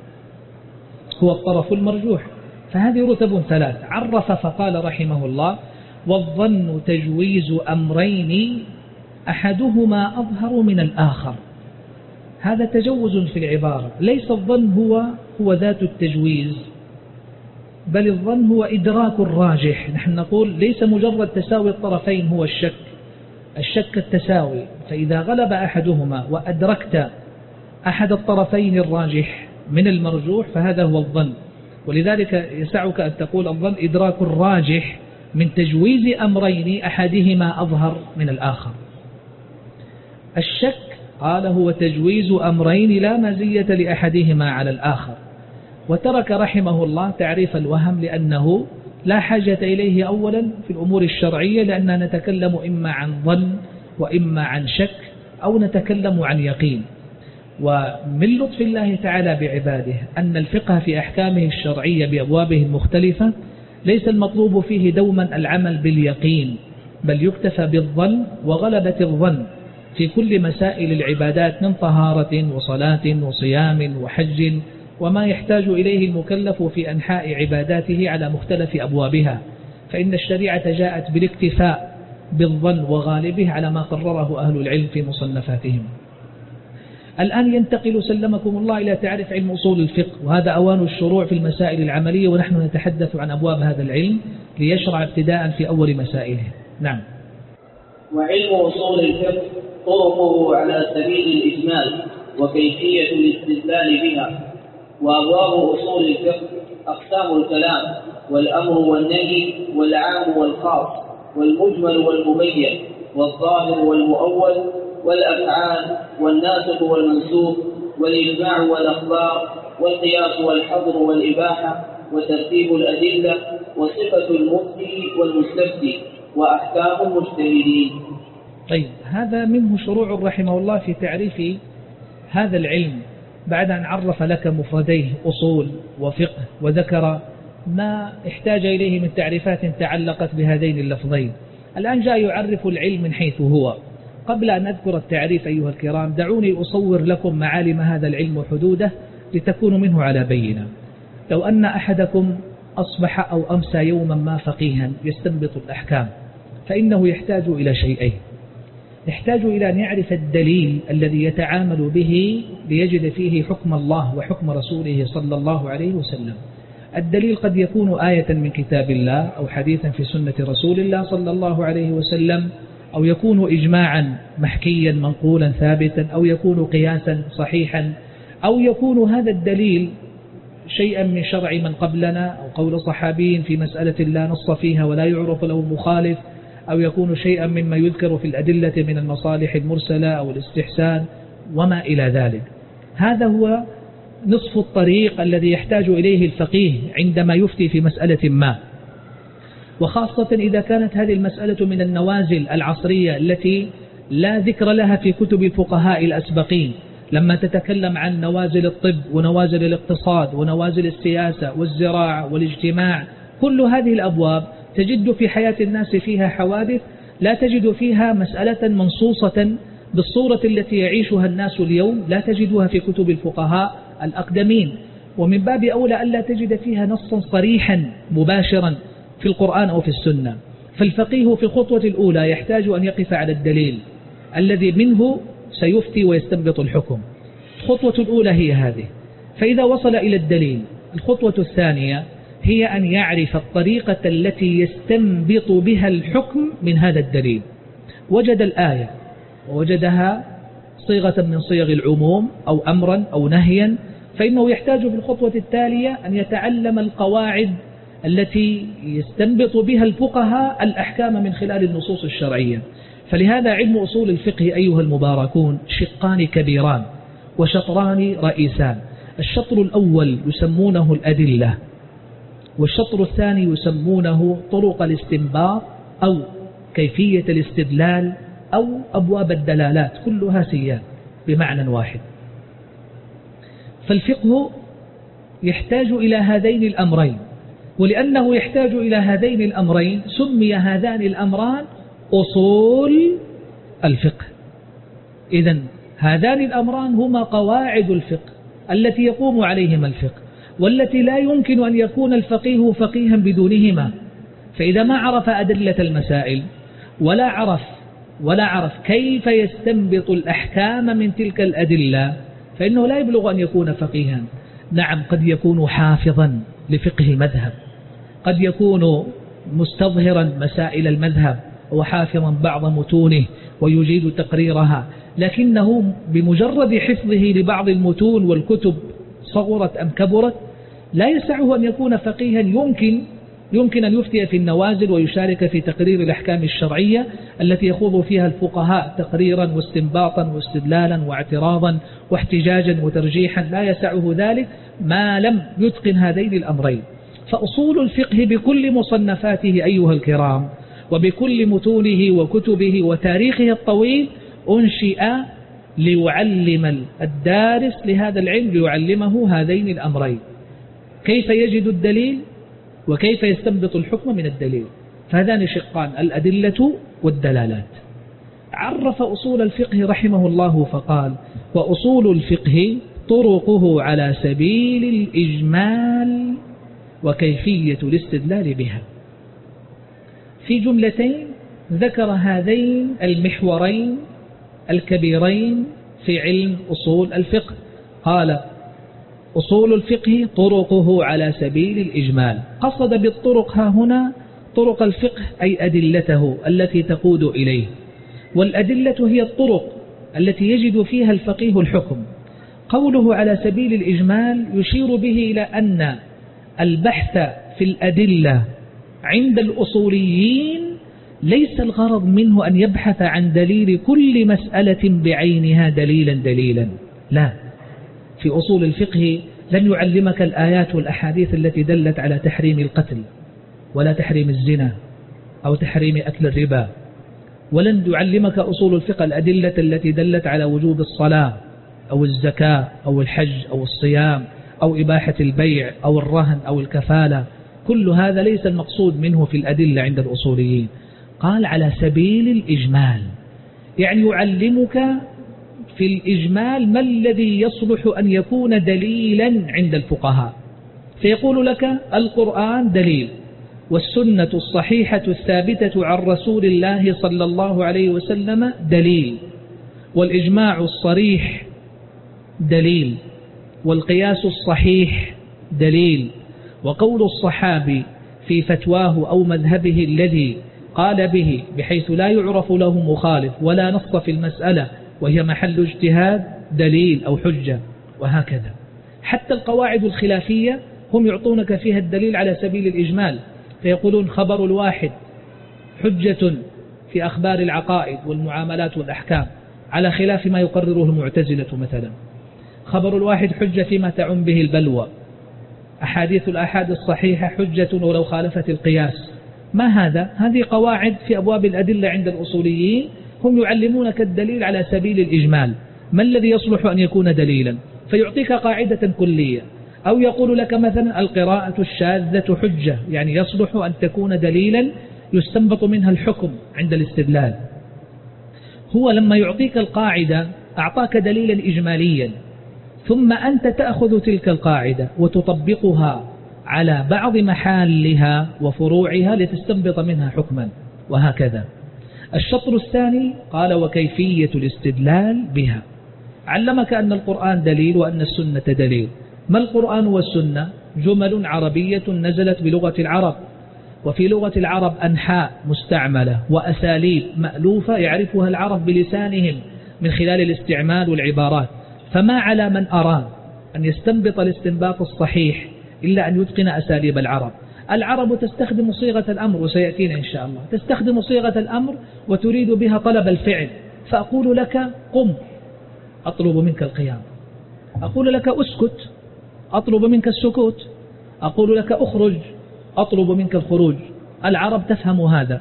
هو الطرف المرجوح. فهذه رتب ثلاث. عرف فقال رحمه الله: والظن تجويز أمرين أحدهما أظهر من الآخر. هذا تجوز في العبارة، ليس الظن هو هو ذات التجويز، بل الظن هو إدراك الراجح. نحن نقول ليس مجرد تساوي الطرفين هو الشك، الشك التساوي، فإذا غلب أحدهما وأدركت أحد الطرفين الراجح من المرجوح فهذا هو الظن. ولذلك يسعك أن تقول الظن إدراك الراجح من تجويز أمرين أحدهما أظهر من الآخر. الشك قال هو تجويز أمرين لا مزية لأحدهما على الآخر. وترك رحمه الله تعريف الوهم لأنه لا حاجة إليه أولا في الأمور الشرعية، لأننا نتكلم إما عن ظن وإما عن شك أو نتكلم عن يقين. ومن لطف الله تعالى بعباده أن الفقه في أحكامه الشرعية بأبوابه المختلفة ليس المطلوب فيه دوما العمل باليقين، بل يكتفى بالظن وغلبة الظن في كل مسائل العبادات من طهارة وصلاة وصيام وحج وما يحتاج إليه المكلف في أنحاء عباداته على مختلف أبوابها. فإن الشريعة جاءت بالاكتفاء بالظن وغالبه على ما قرره أهل العلم في مصنفاتهم. الآن ينتقل سلمكم الله إلى تعريف علم أصول الفقه، وهذا أوان الشروع في المسائل العملية، ونحن نتحدث عن أبواب هذا العلم ليشرع ابتداء في أول مسائله. نعم. وعلم أصول الفقه طرقه على سبيل الإجمال وكيفية الاستدلال بها. وأبواب أصول الفقه أقسام الكلام والأمر والنهي والعام والخاص والمجمل والمبين والظاهر والمؤول والأفعال والناسخ والمنسوخ والإجماع والأخبار والقياس والحظر والإباحة وترتيب الأدلة وصفة المفتي والمستفتي وأحكام المجتهدين. طيب، هذا منه شروع رحمه الله في تعريف هذا العلم بعد أن عرف لك مفرديه أصول وفقه وذكر ما احتاج إليه من تعريفات تعلقت بهذين اللفظين. الآن جاء يعرف العلم من حيث هو. قبل أن أذكر التعريف أيها الكرام دعوني أصور لكم معالم هذا العلم وحدوده لتكونوا منه على بينة. لو أن أحدكم أصبح أو أمسى يوما ما فقيها يستنبط الأحكام، فإنه يحتاج إلى شيئين. يحتاج إلى أن يعرف الدليل الذي يتعامل به ليجد فيه حكم الله وحكم رسوله صلى الله عليه وسلم. الدليل قد يكون آية من كتاب الله أو حديثا في سنة رسول الله صلى الله عليه وسلم أو يكون إجماعا محكيا منقولا ثابتا، أو يكون قياسا صحيحا، أو يكون هذا الدليل شيئا من شرع من قبلنا أو قول صحابي في مسألة لا نص فيها ولا يعرف له مخالف، أو يكون شيئا مما يذكر في الأدلة من المصالح المرسلة أو الاستحسان وما إلى ذلك. هذا هو نصف الطريق الذي يحتاج إليه الفقيه عندما يفتي في مسألة ما، وخاصة إذا كانت هذه المسألة من النوازل العصرية التي لا ذكر لها في كتب الفقهاء الأسبقين، لما تتكلم عن نوازل الطب ونوازل الاقتصاد ونوازل السياسة والزراعة والاجتماع، كل هذه الأبواب تجد في حياة الناس فيها حوادث لا تجد فيها مسألة منصوصة بالصورة التي يعيشها الناس اليوم، لا تجدها في كتب الفقهاء الأقدمين، ومن باب أولى ألا تجد فيها نصا صريحا مباشرا في القرآن أو في السنة. فالفقيه في الخطوة الأولى يحتاج أن يقف على الدليل الذي منه سيفتي ويستنبط الحكم. الخطوة الأولى هي هذه. فإذا وصل إلى الدليل، الخطوة الثانية هي أن يعرف الطريقة التي يستنبط بها الحكم من هذا الدليل. وجد الآية ووجدها صيغة من صيغ العموم أو أمرا أو نهيا، فإنه يحتاج في الخطوة التالية أن يتعلم القواعد التي يستنبط بها الفقهاء الأحكام من خلال النصوص الشرعية. فلهذا علم أصول الفقه أيها المباركون شقان كبيران وشطران رئيسان. الشطر الأول يسمونه الأدلة، والشطر الثاني يسمونه طرق الاستنباط أو كيفية الاستدلال أو أبواب الدلالات، كلها سيان بمعنى واحد. فالفقه يحتاج إلى هذين الأمرين، ولأنه يحتاج إلى هذين الأمرين سمي هذان الأمران أصول الفقه. إذن هذان الأمران هما قواعد الفقه التي يقوم عليهما الفقه، والتي لا يمكن أن يكون الفقيه فقيها بدونهما. فإذا ما عرف أدلة المسائل ولا عرف ولا عرف كيف يستنبط الأحكام من تلك الأدلة فإنه لا يبلغ أن يكون فقيها. نعم، قد يكون حافظا لفقه مذهب، قد يكون مستظهرا مسائل المذهب وحافظا بعض متونه ويجيد تقريرها، لكنه بمجرد حفظه لبعض المتون والكتب صغرت أم كبرت لا يسعه أن يكون فقيها يمكن يمكن أن يفتي في النوازل ويشارك في تقرير الأحكام الشرعية التي يخوض فيها الفقهاء تقريرا واستنباطا واستدلالا واعتراضا واحتجاجا وترجيحا، لا يسعه ذلك ما لم يتقن هذين الأمرين. فأصول الفقه بكل مصنفاته أيها الكرام وبكل متونه وكتبه وتاريخه الطويل أنشئ ليعلم الدارس لهذا العلم، ليعلمه هذين الأمرين: كيف يجد الدليل وكيف يستنبط الحكم من الدليل. فهذان شقان، الأدلة والدلالات. عرف أصول الفقه رحمه الله فقال: وأصول الفقه طرقه على سبيل الإجمال وكيفية الاستدلال بها. في جملتين ذكر هذين المحورين الكبيرين في علم أصول الفقه. قال: أصول الفقه طرقه على سبيل الإجمال. قصد بالطرق ها هنا طرق الفقه أي أدلته التي تقود إليه، والأدلة هي الطرق التي يجد فيها الفقيه الحكم. قوله على سبيل الإجمال يشير به إلى أن البحث في الأدلة عند الأصوليين ليس الغرض منه أن يبحث عن دليل كل مسألة بعينها دليلا دليلا، لا. في أصول الفقه لن يعلمك الآيات والأحاديث التي دلت على تحريم القتل ولا تحريم الزنا أو تحريم أكل الربا، ولن يعلمك أصول الفقه الأدلة التي دلت على وجوب الصلاة أو الزكاة أو الحج أو الصيام أو إباحة البيع أو الرهن أو الكفالة. كل هذا ليس المقصود منه في الأدلة عند الأصوليين. قال على سبيل الإجمال، يعني يعلمك في الإجمال ما الذي يصلح أن يكون دليلا عند الفقهاء. فيقول لك القرآن دليل، والسنة الصحيحة الثابتة عن رسول الله صلى الله عليه وسلم دليل، والإجماع الصريح دليل، والقياس الصحيح دليل، وقول الصحابي في فتواه أو مذهبه الذي قال به بحيث لا يعرف له مخالف ولا نص في المسألة وهي محل اجتهاد دليل أو حجة، وهكذا. حتى القواعد الخلافية هم يعطونك فيها الدليل على سبيل الإجمال، فيقولون خبر الواحد حجة في أخبار العقائد والمعاملات والأحكام، على خلاف ما يقرره المعتزلة مثلا. خبر الواحد حجة فيما تعم به البلوى، أحاديث الآحاد الصحيحة حجة ولو خالفت القياس. ما هذا؟ هذه قواعد في أبواب الأدلة عند الأصوليين، هم يعلمونك الدليل على سبيل الإجمال، ما الذي يصلح أن يكون دليلا، فيعطيك قاعدة كلية. أو يقول لك مثلا القراءة الشاذة حجة، يعني يصلح أن تكون دليلا يستنبط منها الحكم عند الاستدلال. هو لما يعطيك القاعدة أعطاك دليلا إجماليا، ثم أنت تأخذ تلك القاعدة وتطبقها على بعض محالها وفروعها لتستنبط منها حكما، وهكذا. الشطر الثاني قال وكيفية الاستدلال بها. علمك أن القرآن دليل وأن السنة دليل. ما القرآن والسنة؟ جمل عربية نزلت بلغة العرب، وفي لغة العرب أنحاء مستعملة وأساليب مألوفة يعرفها العرب بلسانهم من خلال الاستعمال والعبارات. فما على من أراد أن يستنبط الاستنباط الصحيح إلا أن يتقن أساليب العرب. العرب تستخدم صيغة الأمر، وسيأتينا إن شاء الله، تستخدم صيغة الأمر وتريد بها طلب الفعل. فأقول لك قم أطلب منك القيام، أقول لك أسكت أطلب منك السكوت، أقول لك أخرج أطلب منك الخروج. العرب تفهم هذا،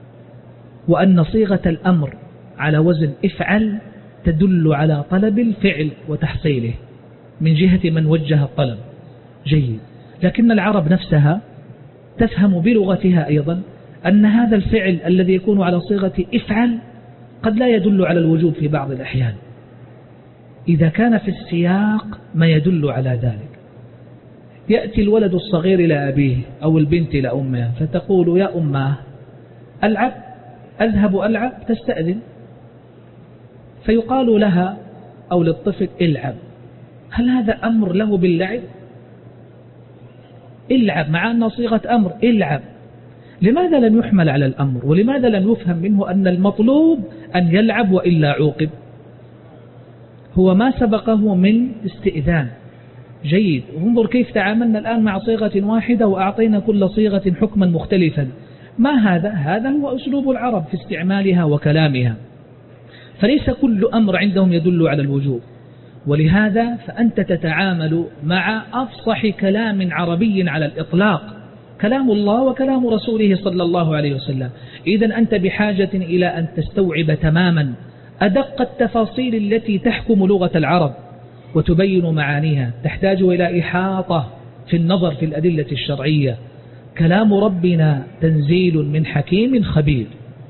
وأن صيغة الأمر على وزن افعل تدل على طلب الفعل وتحصيله من جهة من وجه الطلب. جيد. لكن العرب نفسها تفهم بلغتها أيضا أن هذا الفعل الذي يكون على صيغة افعل قد لا يدل على الوجوب في بعض الأحيان، إذا كان في السياق ما يدل على ذلك. يأتي الولد الصغير إلى أبيه أو البنت إلى أمها فتقول يا أماه ألعب، أذهب ألعب، تستأذن، فيقال لها أو للطفل العب. هل هذا أمر له باللعب؟ العب، مع أن صيغة أمر العب. لماذا لم يحمل على الأمر؟ ولماذا لم يفهم منه أن المطلوب أن يلعب وإلا عوقب؟ هو ما سبقه من استئذان. جيد. وانظر كيف تعاملنا الآن مع صيغة واحدة وأعطينا كل صيغة حكما مختلفا. ما هذا؟ هذا هو أسلوب العرب في استعمالها وكلامها. فليس كل أمر عندهم يدل على الوجوب، ولهذا فأنت تتعامل مع أفصح كلام عربي على الإطلاق، كلام الله وكلام رسوله صلى الله عليه وسلم. إذن أنت بحاجة إلى أن تستوعب تماما أدق التفاصيل التي تحكم لغة العرب وتبين معانيها. تحتاج إلى إحاطة في النظر في الأدلة الشرعية. كلام ربنا تنزيل من حكيم خبير.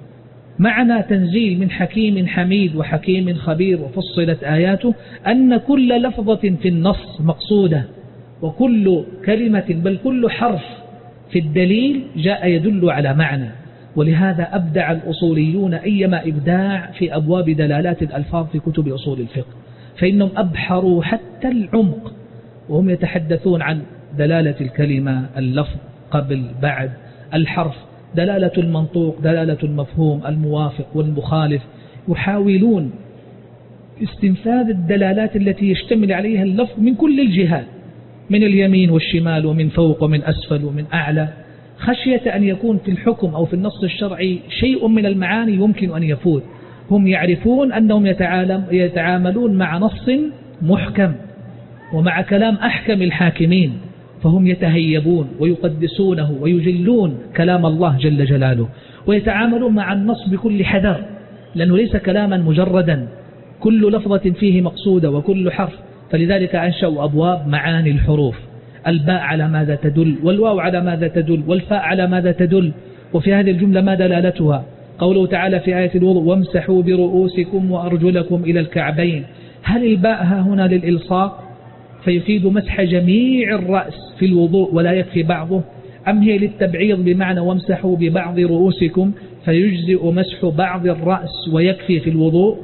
معنى تنزيل من حكيم حميد وحكيم خبير وفصلت آياته أن كل لفظة في النص مقصودة، وكل كلمة بل كل حرف في الدليل جاء يدل على معنى. ولهذا أبدع الأصوليون أيما إبداع في أبواب دلالات الألفاظ في كتب أصول الفقه، فإنهم أبحروا حتى العمق وهم يتحدثون عن دلالة الكلمة، اللفظ قبل بعد، الحرف، دلالة المنطوق، دلالة المفهوم، الموافق والمخالف. يحاولون استنفاذ الدلالات التي يشتمل عليها اللفظ من كل الجهات، من اليمين والشمال ومن فوق ومن أسفل ومن أعلى، خشية أن يكون في الحكم أو في النص الشرعي شيء من المعاني يمكن أن يفوت. هم يعرفون أنهم يتعاملون مع نص محكم ومع كلام أحكم الحاكمين، فهم يتهيبون ويقدسونه ويجلون كلام الله جل جلاله، ويتعاملون مع النص بكل حذر، لأنه ليس كلاما مجردا، كل لفظة فيه مقصودة وكل حرف. فلذلك أنشأوا أبواب معاني الحروف، الباء على ماذا تدل، والواو على ماذا تدل، والفاء على ماذا تدل، وفي هذه الجملة ما دلالتها. قوله تعالى في آية الوضوء وامسحوا برؤوسكم وأرجلكم إلى الكعبين، هل الباء هنا للإلصاق فيفيد مسح جميع الرأس في الوضوء ولا يكفي بعضه، أم هي للتبعيض بمعنى وامسحوا ببعض رؤوسكم فيجزئ مسح بعض الرأس ويكفي في الوضوء؟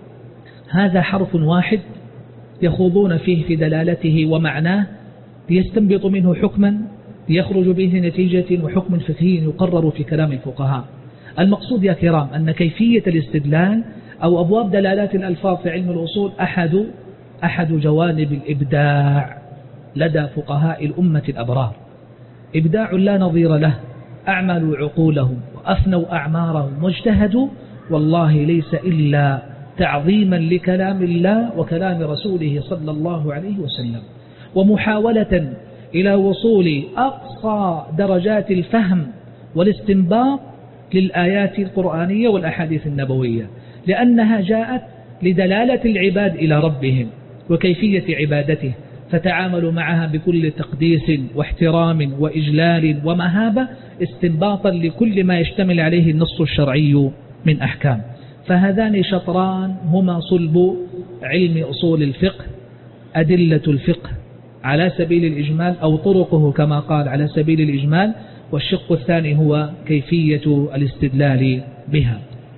هذا حرف واحد يخوضون فيه في دلالته ومعناه ليستنبط منه حكما يخرج به نتيجة وحكم فقهي يقرر في كلام الفقهاء. المقصود يا كرام أن كيفية الاستدلال أو أبواب دلالات الألفاظ في علم الأصول أحد أحد جوانب الإبداع لدى فقهاء الأمة الأبرار، إبداع لا نظير له، أعملوا عقولهم وأفنوا أعمارهم واجتهدوا، والله ليس إلا تعظيما لكلام الله وكلام رسوله صلى الله عليه وسلم، ومحاولة إلى وصول أقصى درجات الفهم والاستنباط للآيات القرآنية والأحاديث النبوية، لأنها جاءت لدلالة العباد إلى ربهم وكيفية عبادته، فتعاملوا معها بكل تقديس واحترام وإجلال ومهابة استنباطا لكل ما يشتمل عليه النص الشرعي من أحكام. فهذان شطران هما صلب علم أصول الفقه، أدلة الفقه على سبيل الإجمال أو طرقه كما قال على سبيل الإجمال، والشق الثاني هو كيفية الاستدلال بها.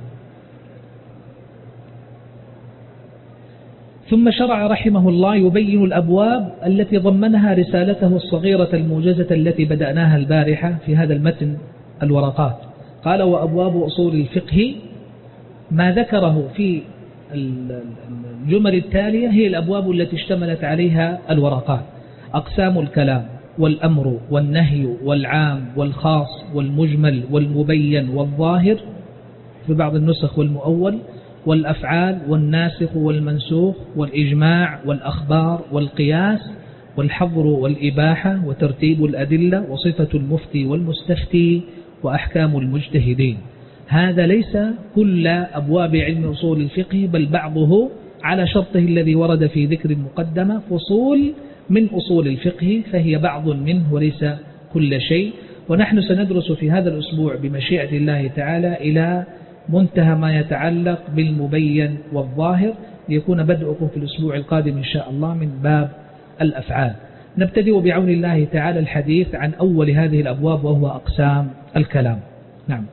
ثم شرع رحمه الله يبين الأبواب التي ضمنها رسالته الصغيرة الموجزة التي بدأناها البارحة في هذا المتن الورقات. قال: وأبواب أصول الفقه، ما ذكره في الجمل التالية هي الأبواب التي اشتملت عليها الورقات: أقسام الكلام والأمر والنهي والعام والخاص والمجمل والمبين والظاهر في بعض النسخ والمؤول، والأفعال والناسخ والمنسوخ والإجماع والأخبار والقياس والحظر والإباحة وترتيب الأدلة وصفة المفتي والمستفتي وأحكام المجتهدين. هذا ليس كل أبواب علم أصول الفقه، بل بعضه على شرطه الذي ورد في ذكر المقدمة فصول من أصول الفقه، فهي بعض منه وليس كل شيء. ونحن سندرس في هذا الأسبوع بمشيئة الله تعالى إلى منتهى ما يتعلق بالمبين والظاهر، ليكون بدءكم في الأسبوع القادم إن شاء الله من باب الأفعال. نبتدئ بعون الله تعالى الحديث عن أول هذه الأبواب وهو أقسام الكلام. نعم.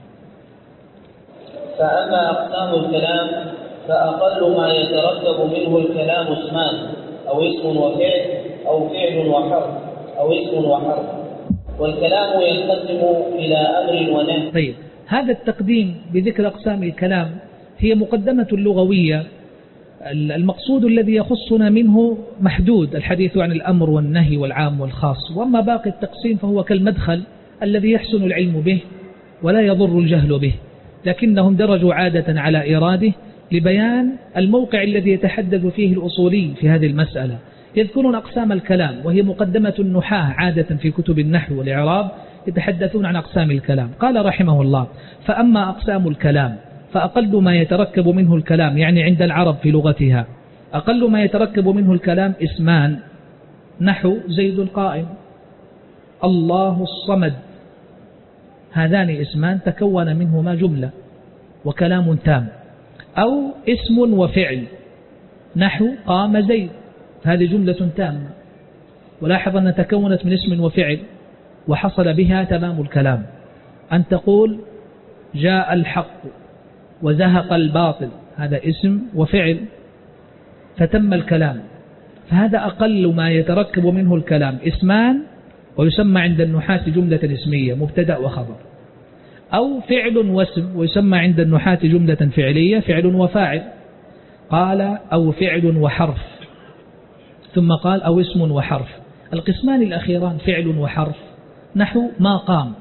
فأما أقسام الكلام فأقل ما يترتب منه الكلام اسمان أو اسم وفعل أو فعل وحرف أو اسم وحرف، والكلام ينقسم إلى أمر ونهي. طيب، هذا التقديم بذكر أقسام الكلام هي مقدمة لغوية. المقصود الذي يخصنا منه محدود، الحديث عن الأمر والنهي والعام والخاص، وأما باقي التقسيم فهو كالمدخل الذي يحسن العلم به ولا يضر الجهل به، لكنهم درجوا عادة على إيراده لبيان الموقع الذي يتحدث فيه الأصولي في هذه المسألة. يذكرون أقسام الكلام وهي مقدمة النحاة عادة في كتب النحو والإعراب، يتحدثون عن أقسام الكلام. قال رحمه الله: فأما أقسام الكلام فأقل ما يتركب منه الكلام، يعني عند العرب في لغتها أقل ما يتركب منه الكلام اسمان، نحو زيد قائم، الله الصمد، هذان اسمان تكون منهما جملة وكلام تام. أو اسم وفعل، نحو قام زيد، هذه جملة تامة، ولاحظ أن تكونت من اسم وفعل وحصل بها تمام الكلام. أن تقول جاء الحق وزهق الباطل، هذا اسم وفعل فتم الكلام. فهذا أقل ما يتركب منه الكلام، اسمان، ويسمى عند النحاة جملة اسمية مبتدأ وخبر. أو فعل واسم، ويسمى عند النحاة جملة فعلية فعل وفاعل. قال: أو فعل وحرف، ثم قال: أو اسم وحرف. القسمان الأخيران فعل وحرف، نحو ما قام،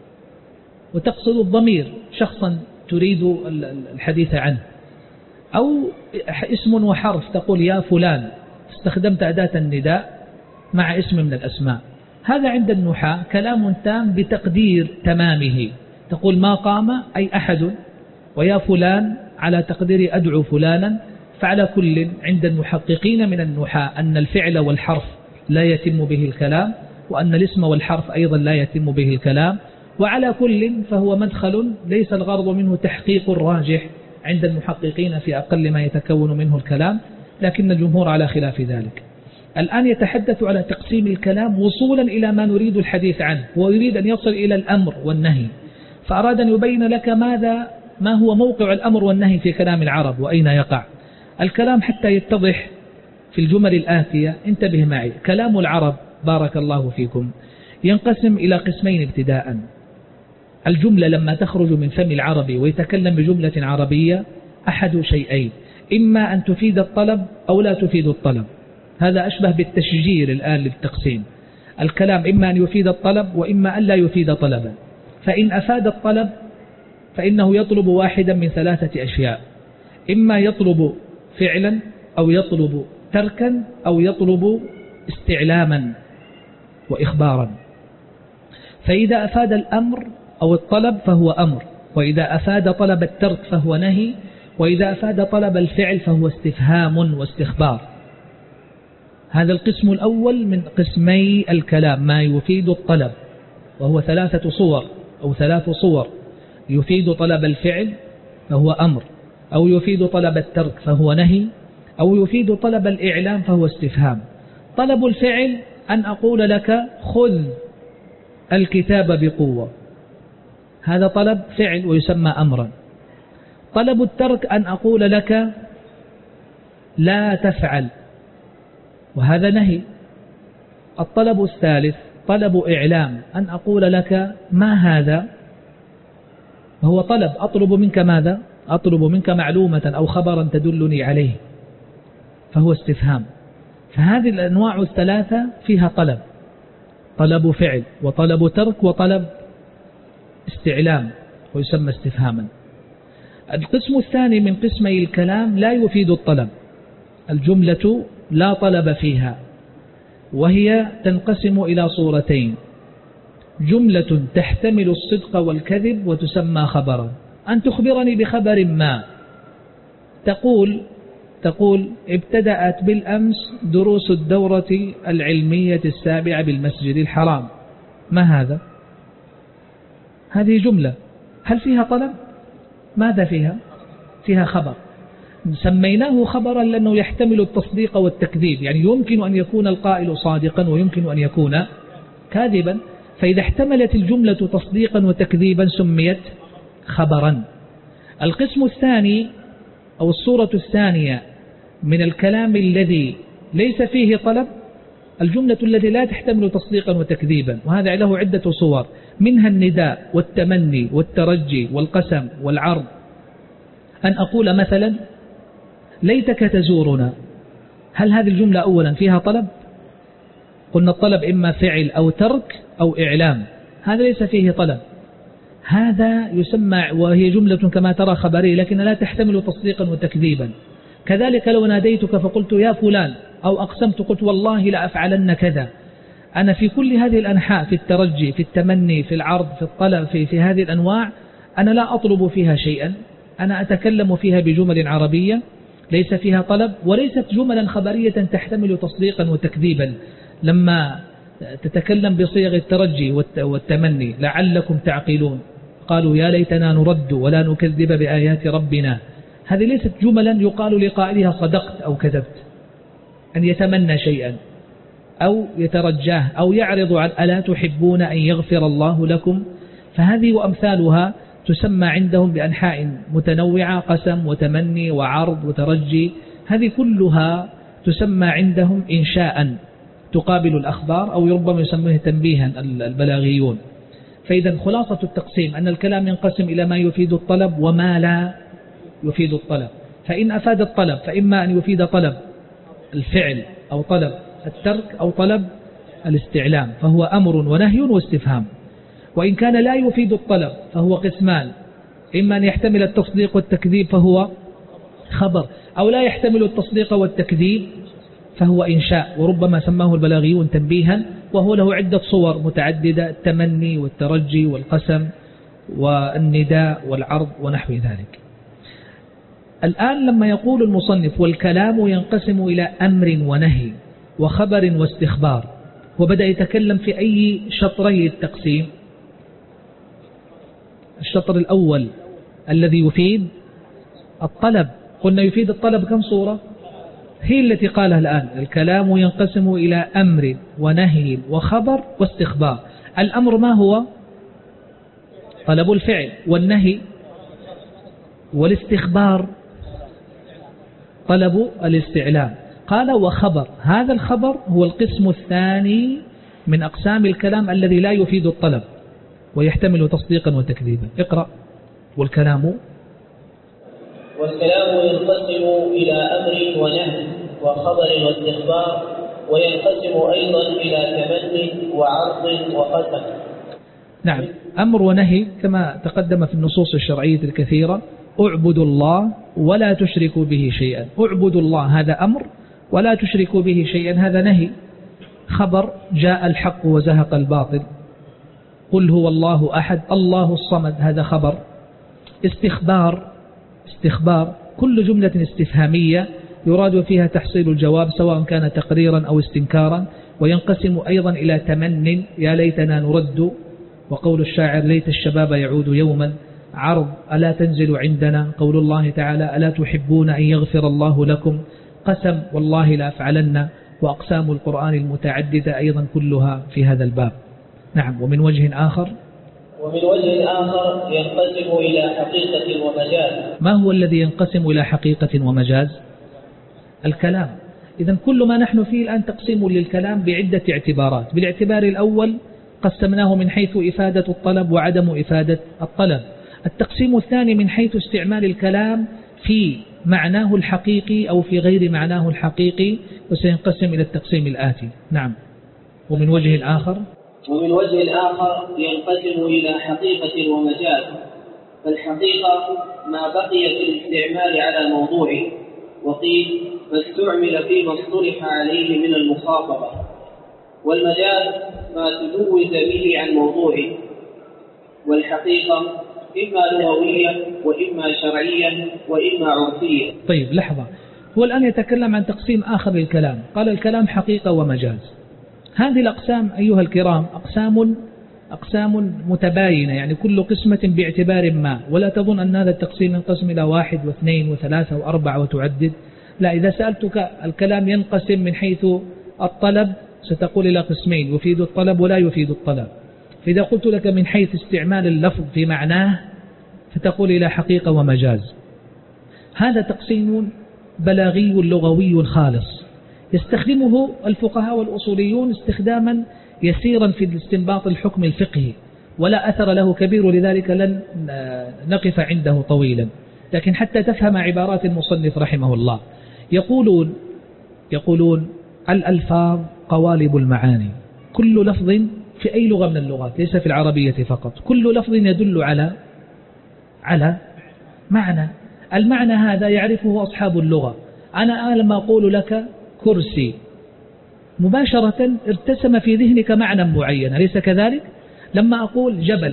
وتقصد الضمير شخصا تريد الحديث عنه. أو اسم وحرف، تقول يا فلان، استخدمت أداة النداء مع اسم من الأسماء. هذا عند النحاة كلام تام بتقدير تمامه، تقول ما قام أي أحد، ويا فلان على تقدير أدعو فلانا. فعلى كل عند المحققين من النحاة أن الفعل والحرف لا يتم به الكلام، وأن الاسم والحرف أيضا لا يتم به الكلام. وعلى كل فهو مدخل ليس الغرض منه تحقيق الراجح عند المحققين في أقل ما يتكون منه الكلام، لكن الجمهور على خلاف ذلك. الآن يتحدث على تقسيم الكلام وصولا إلى ما نريد الحديث عنه، ويريد أن يصل إلى الأمر والنهي، فأراد أن يبين لك ماذا ما هو موقع الأمر والنهي في كلام العرب وأين يقع الكلام حتى يتضح في الجمل الآتية. انتبه معي، كلام العرب بارك الله فيكم ينقسم إلى قسمين ابتداء: الجملة لما تخرج من فم العربي ويتكلم بجملة عربية أحد شيئين، إما أن تفيد الطلب أو لا تفيد الطلب. هذا أشبه بالتشجير الآن للتقسيم. الكلام إما أن يفيد الطلب وإما أن لا يفيد طلبا. فإن أفاد الطلب فإنه يطلب واحدا من ثلاثة أشياء، إما يطلب فعلا أو يطلب تركا أو يطلب استعلاما وإخبارا. فإذا أفاد الأمر أو الطلب فهو أمر، وإذا أفاد طلب الترك فهو نهي، وإذا أفاد طلب الفعل فهو استفهام واستخبار. هذا القسم الأول من قسمي الكلام، ما يفيد الطلب، وهو ثلاثة صور أو ثلاث صور: يفيد طلب الفعل فهو أمر، أو يفيد طلب الترك فهو نهي، أو يفيد طلب الإعلام فهو استفهام. طلب الفعل أن أقول لك خذ الكتاب بقوة، هذا طلب فعل ويسمى أمرا. طلب الترك أن أقول لك لا تفعل، وهذا نهي. الطلب الثالث طلب إعلام، أن أقول لك ما هذا، وهو طلب، أطلب منك ماذا؟ أطلب منك معلومة أو خبرا تدلني عليه، فهو استفهام. فهذه الأنواع الثلاثة فيها طلب: طلب فعل وطلب ترك وطلب استعلام ويسمى استفهاما. القسم الثاني من قسمي الكلام لا يفيد الطلب، الجملة لا طلب فيها، وهي تنقسم إلى صورتين: جملة تحتمل الصدق والكذب وتسمى خبرا. أن تخبرني بخبر ما، تقول تقول ابتدأت بالأمس دروس الدورة العلمية السابعة بالمسجد الحرام. ما هذا؟ هذه جملة، هل فيها طلب؟ ماذا فيها؟ فيها خبر. سميناه خبرا لأنه يحتمل التصديق والتكذيب، يعني يمكن أن يكون القائل صادقا ويمكن أن يكون كاذبا. فإذا احتملت الجملة تصديقا وتكذيبا سميت خبرا. القسم الثاني أو الصورة الثانية من الكلام الذي ليس فيه طلب، الجملة التي لا تحتمل تصديقا وتكذيبا، وهذا له عدة صور، منها النداء والتمني والترجي والقسم والعرض. أن أقول مثلا ليتك تزورنا، هل هذه الجملة أولا فيها طلب؟ قلنا الطلب إما فعل أو ترك أو إعلام، هذا ليس فيه طلب، هذا يسمى، وهي جملة كما ترى خبرية لكن لا تحتمل تصديقا وتكذيبا. كذلك لو ناديتك فقلت يا فلان، أو أقسمت قلت والله لأفعلن كذا، أنا في كل هذه الأنحاء، في الترجي، في التمني، في العرض، في الطلب، في, في هذه الأنواع أنا لا أطلب فيها شيئا، أنا أتكلم فيها بجمل عربية ليس فيها طلب، وليست جملا خبرية تحتمل تصديقا وتكذيبا. لما تتكلم بصيغ الترجي والتمني لعلكم تعقلون، قالوا يا ليتنا نرد ولا نكذب بآيات ربنا، هذه ليست جملا يقال لقائلها صدقت أو كذبت. أن يتمنى شيئا أو يترجاه أو يعرض عن ألا تحبون أن يغفر الله لكم، فهذه وأمثالها تسمى عندهم بأنحاء متنوعة، قسم وتمني وعرض وترجي، هذه كلها تسمى عندهم إنشاء تقابل الأخبار، أو ربما يسميه تنبيها البلاغيون. فإذا خلاصة التقسيم أن الكلام ينقسم إلى ما يفيد الطلب وما لا يفيد الطلب. فإن أفاد الطلب فإما أن يفيد طلب الفعل أو طلب الترك أو طلب الاستعلام، فهو أمر ونهي واستفهام. وإن كان لا يفيد الطلب فهو قسمان: إما أن يحتمل التصديق والتكذيب فهو خبر، أو لا يحتمل التصديق والتكذيب فهو إنشاء، وربما سماه البلاغيون تنبيها، وهو له عدة صور متعددة: التمني والترجي والقسم والنداء والعرض ونحو ذلك. الآن لما يقول المصنف والكلام ينقسم إلى أمر ونهي وخبر واستخبار، وبدأ يتكلم في أي شطري التقسيم. الشطر الأول الذي يفيد الطلب، قلنا يفيد الطلب كم صورة؟ هي التي قالها الآن: الكلام ينقسم إلى أمر ونهي وخبر واستخبار. الأمر ما هو؟ طلب الفعل، والنهي والاستخبار طلب الاستعلام. قال وخبر، هذا الخبر هو القسم الثاني من أقسام الكلام الذي لا يفيد الطلب. ويحتمل تصديقا وتكذيبا. اقرأ. والكلام والكلام ينقسم إلى أمر ونهي وخبر واستخبار، وينقسم أيضا إلى تمني وعرض وقسم. نعم، أمر ونهي كما تقدم في النصوص الشرعية الكثيرة. اعبدوا الله ولا تشركوا به شيئا. اعبدوا الله هذا أمر، ولا تشركوا به شيئا هذا نهي. خبر جاء الحق وزهق الباطل. قل هو الله أحد الله الصمد هذا خبر. استخبار استخبار كل جملة استفهامية يراد فيها تحصيل الجواب سواء كان تقريرا أو استنكارا. وينقسم أيضا إلى تمن يا ليتنا نرد، وقول الشاعر ليت الشباب يعود يوما. عرض ألا تنزل عندنا، قول الله تعالى ألا تحبون أن يغفر الله لكم. قسم والله لا أفعلن. وأقسام القرآن المتعددة أيضا كلها في هذا الباب. نعم. ومن وجه آخر ومن وجه آخر ينقسم إلى حقيقة ومجاز. ما هو الذي ينقسم إلى حقيقة ومجاز؟ الكلام. إذن كل ما نحن فيه الآن تقسيم للكلام بعدة اعتبارات. بالاعتبار الأول قسمناه من حيث إفادة الطلب وعدم إفادة الطلب. التقسيم الثاني من حيث استعمال الكلام في معناه الحقيقي أو في غير معناه الحقيقي، وسينقسم إلى التقسيم الآتي. نعم. ومن وجه آخر ومن وجه آخر ينقسم إلى حقيقة ومجاز. فالحقيقة ما بقي في الاستعمال على موضوعه، وقيل فاستعمل فيما اصطلح عليه من المخاطبة. والمجاز ما تجوز به عن موضوعه. والحقيقة إما لغوية وإما شرعية وإما عرفية. طيب لحظة، هو الآن يتكلم عن تقسيم آخر للكلام. قال الكلام حقيقة ومجاز. هذه الأقسام أيها الكرام أقسام أقسام متباينة، يعني كل قسمة باعتبار ما، ولا تظن أن هذا التقسيم ينقسم إلى واحد واثنين وثلاثة وأربعة وتعدد. لا، إذا سألتك الكلام ينقسم من حيث الطلب ستقول إلى قسمين، يفيد الطلب ولا يفيد الطلب. فإذا قلت لك من حيث استعمال اللفظ في معناه فتقول إلى حقيقة ومجاز. هذا تقسيم بلاغي لغوي خالص يستخدمه الفقهاء والأصوليون استخداما يسيرا في الاستنباط الحكم الفقهي، ولا أثر له كبير، لذلك لن نقف عنده طويلا. لكن حتى تفهم عبارات المصنف رحمه الله، يقولون يقولون الألفاظ قوالب المعاني. كل لفظ في أي لغة من اللغات، ليس في العربية فقط، كل لفظ يدل على على معنى. المعنى هذا يعرفه أصحاب اللغة. أنا لما أقول لك كرسي مباشرة ارتسم في ذهنك معنى معين، أليس كذلك؟ لما أقول جبل،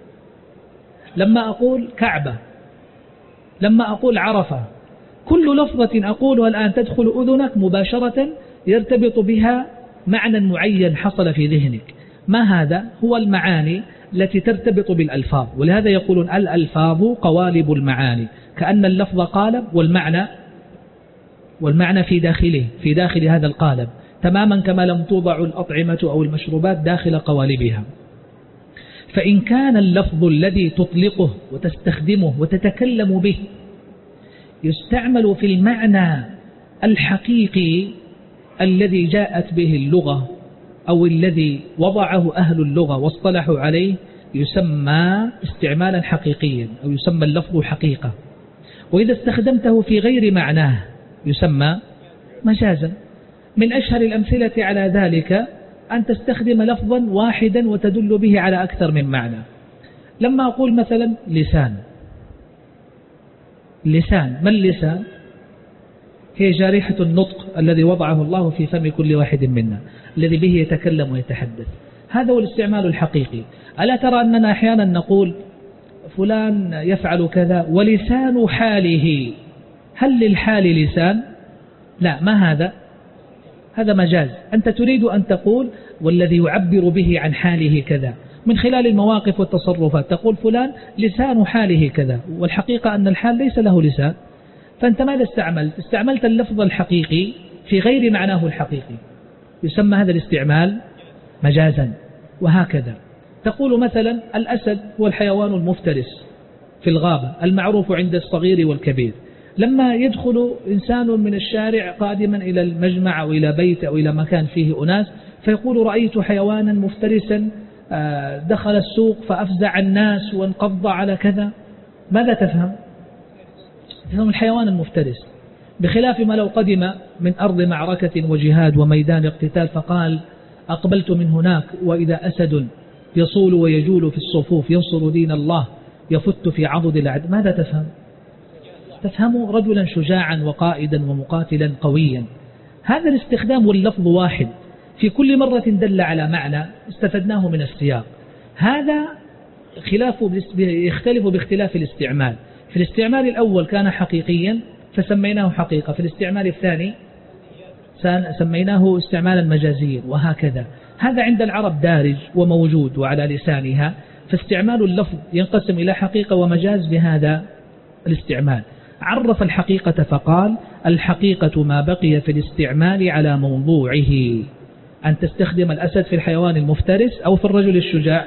لما أقول كعبة، لما أقول عرفة، كل لفظة أقولها الآن تدخل أذنك مباشرة يرتبط بها معنى معين حصل في ذهنك. ما هذا؟ هو المعاني التي ترتبط بالألفاظ. ولهذا يقولون الألفاظ قوالب المعاني، كأن اللفظ قالب والمعنى والمعنى في داخله في داخل هذا القالب، تماما كما لم توضع الأطعمة أو المشروبات داخل قوالبها. فإن كان اللفظ الذي تطلقه وتستخدمه وتتكلم به يستعمل في المعنى الحقيقي الذي جاءت به اللغة أو الذي وضعه أهل اللغة واصطلحوا عليه، يسمى استعمالا حقيقيا أو يسمى اللفظ حقيقة. وإذا استخدمته في غير معناه يسمى مجازا. من أشهر الأمثلة على ذلك أن تستخدم لفظا واحدا وتدل به على أكثر من معنى. لما أقول مثلا لسان، لسان، ما اللسان؟ هي جارحة النطق الذي وضعه الله في فم كل واحد منا، الذي به يتكلم ويتحدث. هذا هو الاستعمال الحقيقي. ألا ترى أننا أحيانا نقول فلان يفعل كذا ولسان حاله؟ هل للحال لسان؟ لا، ما هذا؟ هذا مجاز. أنت تريد أن تقول والذي يعبر به عن حاله كذا من خلال المواقف والتصرفات، تقول فلان لسان حاله كذا، والحقيقة أن الحال ليس له لسان. فأنت ماذا استعملت؟ استعملت اللفظ الحقيقي في غير معناه الحقيقي، يسمى هذا الاستعمال مجازا. وهكذا تقول مثلا الأسد هو الحيوان المفترس في الغابة المعروف عند الصغير والكبير. لما يدخل إنسان من الشارع قادما إلى المجمع أو إلى بيت أو إلى مكان فيه أناس، فيقول رأيت حيوانا مفترسا دخل السوق فأفزع الناس وانقض على كذا، ماذا تفهم؟ تفهم الحيوان المفترس، بخلاف ما لو قدم من أرض معركة وجهاد وميدان اقتتال فقال أقبلت من هناك وإذا أسد يصول ويجول في الصفوف ينصر دين الله يفت في عضد العدو، ماذا تفهم؟ تفهم رجلا شجاعا وقائدا ومقاتلا قويا. هذا الاستخدام واللفظ واحد في كل مرة دل على معنى استفدناه من السياق. هذا خلاف يختلف باختلاف الاستعمال. في الاستعمال الأول كان حقيقيا فسميناه حقيقة، في الاستعمال الثاني سميناه استعمالا مجازيا، وهكذا. هذا عند العرب دارج وموجود وعلى لسانها، فاستعمال اللفظ ينقسم إلى حقيقة ومجاز بهذا الاستعمال. عرف الحقيقة فقال الحقيقة ما بقي في الاستعمال على موضوعه، أن تستخدم الأسد في الحيوان المفترس أو في الرجل الشجاع،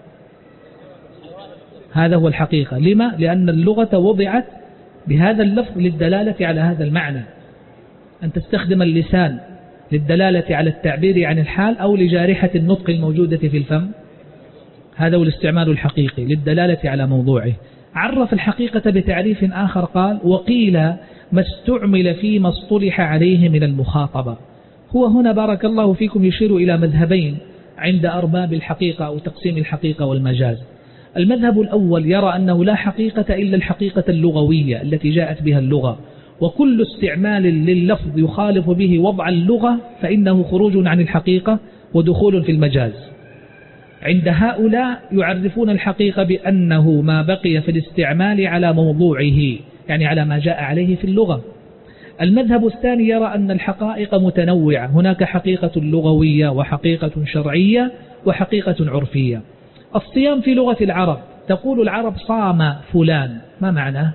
هذا هو الحقيقة. لما؟ لأن اللغة وضعت بهذا اللفظ للدلالة على هذا المعنى، أن تستخدم اللسان للدلالة على التعبير عن الحال أو لجارحة النطق الموجودة في الفم، هذا هو الاستعمال الحقيقي للدلالة على موضوعه. عرف الحقيقة بتعريف آخر قال وقيل ما استعمل فيما اصطلح عليه من المخاطبة. هو هنا بارك الله فيكم يشير إلى مذهبين عند أرباب الحقيقة أو تقسيم الحقيقة والمجاز. المذهب الأول يرى أنه لا حقيقة إلا الحقيقة اللغوية التي جاءت بها اللغة، وكل استعمال لللفظ يخالف به وضع اللغة فإنه خروج عن الحقيقة ودخول في المجاز. عند هؤلاء يعرفون الحقيقة بأنه ما بقي في الاستعمال على موضوعه، يعني على ما جاء عليه في اللغة. المذهب الثاني يرى أن الحقائق متنوعة، هناك حقيقة لغوية وحقيقة شرعية وحقيقة عرفية. الصيام في لغة العرب تقول العرب صام فلان، ما معناه؟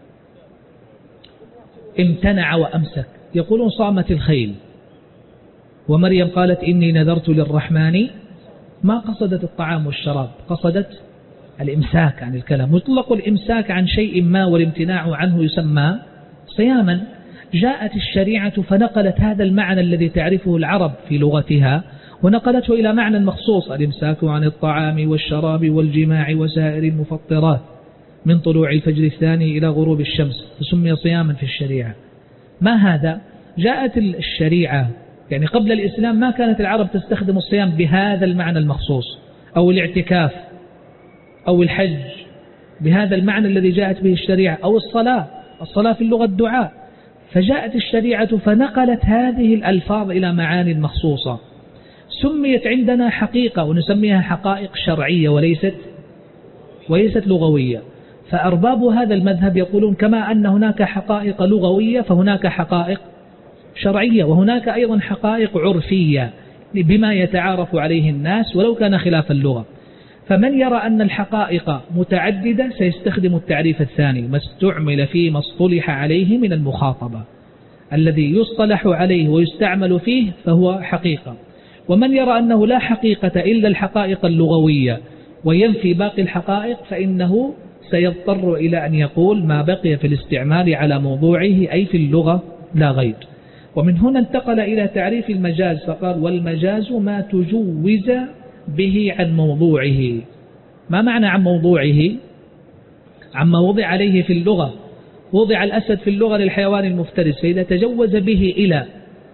امتنع وأمسك. يقولون صامت الخيل، ومريم قالت إني نذرت للرحمن، ما قصدت الطعام والشراب، قصدت الإمساك عن الكلام. مطلق الإمساك عن شيء ما والامتناع عنه يسمى صياما. جاءت الشريعة فنقلت هذا المعنى الذي تعرفه العرب في لغتها ونقلته إلى معنى مخصوص، الإمساك عن الطعام والشراب والجماع وسائر المفطرات من طلوع الفجر الثاني إلى غروب الشمس، فسمي صياما في الشريعة. ما هذا؟ جاءت الشريعة يعني قبل الإسلام ما كانت العرب تستخدم الصيام بهذا المعنى المخصوص، أو الاعتكاف أو الحج بهذا المعنى الذي جاءت به الشريعة، أو الصلاة، الصلاة في اللغة الدعاء. فجاءت الشريعة فنقلت هذه الألفاظ إلى معاني مخصوصة، سميت عندنا حقيقة ونسميها حقائق شرعية وليست وليست لغوية. فأرباب هذا المذهب يقولون كما أن هناك حقائق لغوية فهناك حقائق شرعية، وهناك أيضا حقائق عرفية بما يتعارف عليه الناس ولو كان خلاف اللغة. فمن يرى أن الحقائق متعددة سيستخدم التعريف الثاني، ما استعمل فيما اصطلح عليه من المخاطبة، الذي يصطلح عليه ويستعمل فيه فهو حقيقة. ومن يرى أنه لا حقيقة إلا الحقائق اللغوية وينفي باقي الحقائق فإنه سيضطر إلى أن يقول ما بقي في الاستعمال على موضوعه أي في اللغة لا غير. ومن هنا انتقل إلى تعريف المجاز فقال والمجاز ما تجوز به عن موضوعه. ما معنى عن موضوعه؟ عما وضع عليه في اللغة. وضع الأسد في اللغة للحيوان المفترس، فإذا تجوز به إلى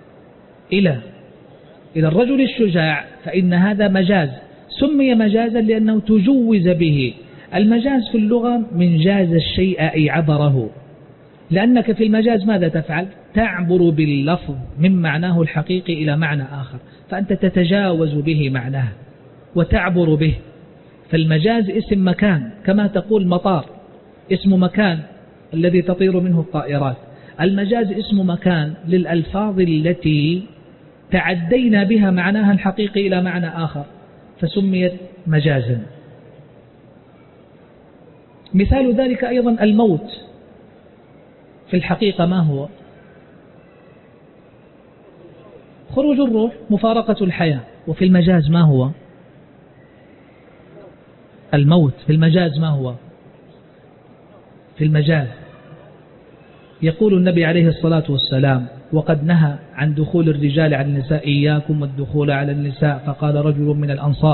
إلى إلى الرجل الشجاع فإن هذا مجاز. سمي مجازا لأنه تجوز به. المجاز في اللغة من جاز الشيء أي عبره، لأنك في المجاز ماذا تفعل؟ تعبر باللفظ من معناه الحقيقي إلى معنى آخر، فأنت تتجاوز به معناه وتعبر به. فالمجاز اسم مكان، كما تقول مطار اسم مكان الذي تطير منه الطائرات. المجاز اسم مكان للألفاظ التي تعدينا بها معناها الحقيقي إلى معنى آخر فسميت مجازا. مثال ذلك أيضا الموت في الحقيقة ما هو؟ خروج الروح، مفارقة الحياة. وفي المجاز ما هو؟ الموت في المجاز ما هو؟ في المجاز يقول النبي عليه الصلاة والسلام وقد نهى عن دخول الرجال على النساء إياكم والدخول على النساء، فقال رجل من الأنصار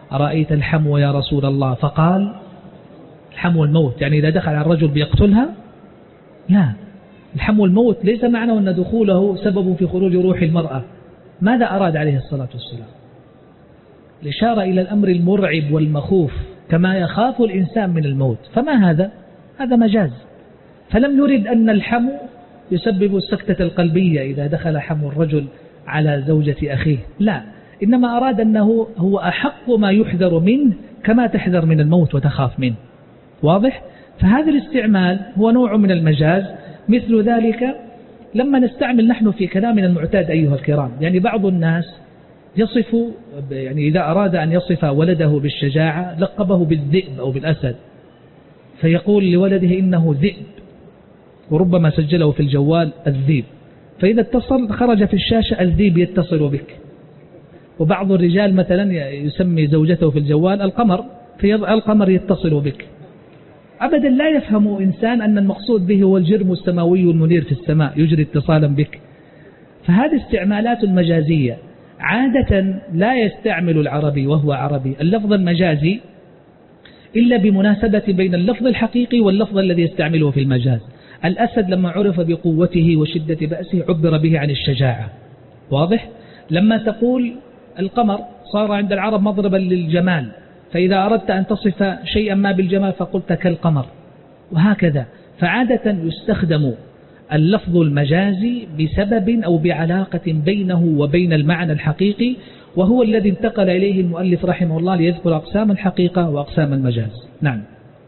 أرأيت الحمو يا رسول الله؟ فقال الحمو الموت، يعني إذا دخل على الرجل بيقتلها؟ لا، الحمو الموت ليس معنى أن دخوله سبب في خروج روح المرأة. ماذا أراد عليه الصلاة والسلام؟ الإشارة إلى الأمر المرعب والمخوف كما يخاف الإنسان من الموت. فما هذا؟ هذا مجاز. فلم يرد أن الحمو يسبب السكتة القلبية إذا دخل حمو الرجل على زوجة أخيه، لا، إنما أراد أنه هو أحق ما يحذر منه كما تحذر من الموت وتخاف منه. واضح؟ فهذا الاستعمال هو نوع من المجاز. مثل ذلك لما نستعمل نحن في كلامنا المعتاد أيها الكرام، يعني بعض الناس يصف، يعني إذا أراد أن يصف ولده بالشجاعة لقبه بالذئب أو بالأسد، فيقول لولده إنه ذئب، وربما سجله في الجوال الذئب، فإذا اتصل خرج في الشاشة الذئب يتصل بك. وبعض الرجال مثلا يسمي زوجته في الجوال القمر، فيضع القمر يتصل بك. أبدا لا يفهم إنسان أن المقصود به هو الجرم السماوي المنير في السماء يجري اتصالا بك. فهذه استعمالات مجازية عادة لا يستعمل العربي وهو عربي اللفظ المجازي إلا بمناسبة بين اللفظ الحقيقي واللفظ الذي يستعمله في المجاز. الأسد لما عرف بقوته وشدة بأسه عبر به عن الشجاعة. واضح؟ لما تقول القمر صار عند العرب مضربا للجمال، فإذا أردت أن تصف شيئا ما بالجمال فقلت كالقمر، وهكذا. فعادة يستخدم اللفظ المجازي بسبب أو بعلاقة بينه وبين المعنى الحقيقي، وهو الذي انتقل إليه المؤلف رحمه الله ليذكر أقسام الحقيقة وأقسام المجاز. نعم.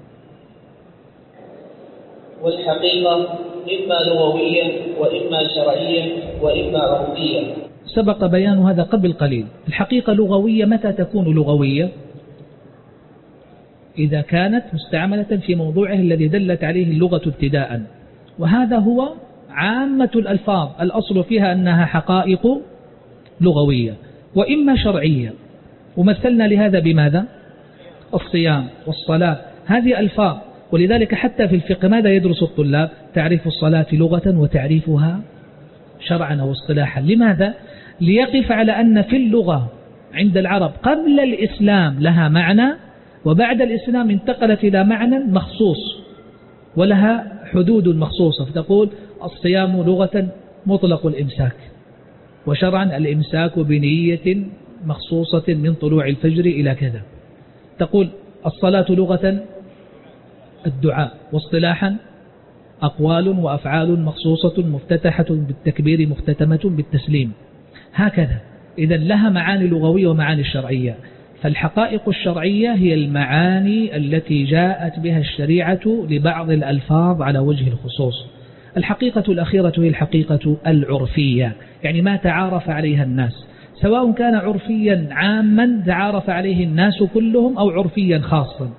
والحقيقة إما لغوية وإما شرعية وإما عرفية. سبق بيان هذا قبل قليل. الحقيقة لغوية متى تكون لغوية؟ إذا كانت مستعملة في موضوعه الذي دلت عليه اللغة ابتداء، وهذا هو عامة الألفاظ الأصل فيها أنها حقائق لغوية. وإما شرعية، ومثلنا لهذا بماذا؟ الصيام والصلاة، هذه ألفاظ. ولذلك حتى في الفقه ماذا يدرس الطلاب؟ تعريف الصلاة لغة وتعريفها شرعا أو اصطلاحا. لماذا؟ ليقف على أن في اللغة عند العرب قبل الإسلام لها معنى، وبعد الإسلام انتقلت إلى معنى مخصوص ولها حدود مخصوصة. فتقول الصيام لغة مطلق الإمساك، وشرعا الإمساك بنية مخصوصة من طلوع الفجر إلى كذا. تقول الصلاة لغة الدعاء، واصطلاحا أقوال وأفعال مخصوصة مفتتحة بالتكبير مختتمة بالتسليم، هكذا. إذن لها معاني لغوية ومعاني شرعية. فالحقائق الشرعية هي المعاني التي جاءت بها الشريعة لبعض الألفاظ على وجه الخصوص. الحقيقة الأخيرة هي الحقيقة العرفية، يعني ما تعارف عليها الناس، سواء كان عرفيا عاما تعارف عليه الناس كلهم أو عرفيا خاصا.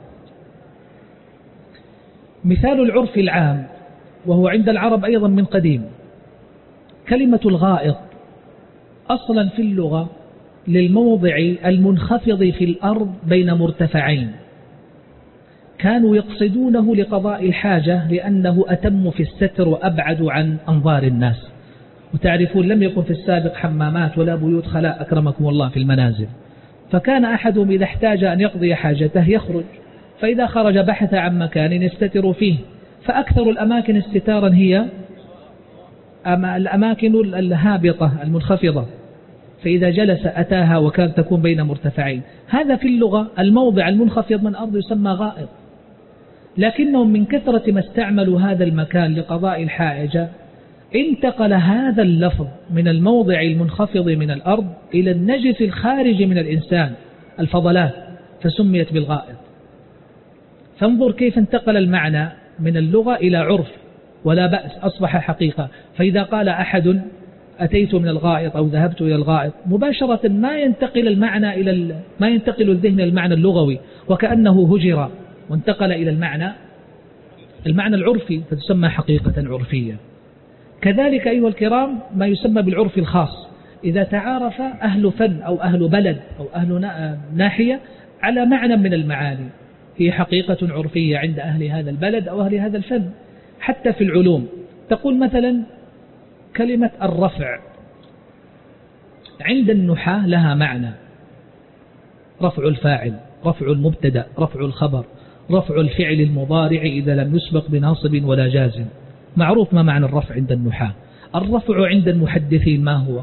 مثال العرف العام وهو عند العرب أيضا من قديم، كلمة الغائط أصلا في اللغة للموضع المنخفض في الأرض بين مرتفعين، كانوا يقصدونه لقضاء الحاجة لأنه أتم في الستر وأبعد عن أنظار الناس. وتعرفون لم يكن في السابق حمامات ولا بيوت خلاء أكرمكم الله في المنازل، فكان أحدهم إذا احتاج أن يقضي حاجته يخرج، فإذا خرج بحث عن مكان يستتر فيه. فأكثر الأماكن استتارا هي الأماكن الهابطة المنخفضة، فإذا جلس أتاها وكان تكون بين مرتفعين. هذا في اللغة الموضع المنخفض من الأرض يسمى غائط، لكنهم من كثرة ما استعملوا هذا المكان لقضاء الحاجة انتقل هذا اللفظ من الموضع المنخفض من الأرض إلى النجس الخارج من الإنسان الفضلات، فسميت بالغائط. فانظر كيف انتقل المعنى من اللغة إلى عرف، ولا بأس أصبح حقيقة. فإذا قال أحد أتيت من الغائط أو ذهبت إلى الغائط، مباشرة ما ينتقل المعنى إلى ما ينتقل الذهن المعنى اللغوي، وكأنه هجر وانتقل إلى المعنى المعنى العرفي، فتسمى حقيقة عرفية. كذلك أيها الكرام ما يسمى بالعرف الخاص، إذا تعارف أهل فن أو أهل بلد أو أهل ناحية على معنى من المعاني، هي حقيقة عرفية عند أهل هذا البلد أو أهل هذا الفن. حتى في العلوم تقول مثلا كلمة الرفع عند النحاة لها معنى، رفع الفاعل، رفع المبتدأ، رفع الخبر، رفع الفعل المضارع إذا لم يسبق بناصب ولا جازم. معروف ما معنى الرفع عند النحاة. الرفع عند المحدثين ما هو؟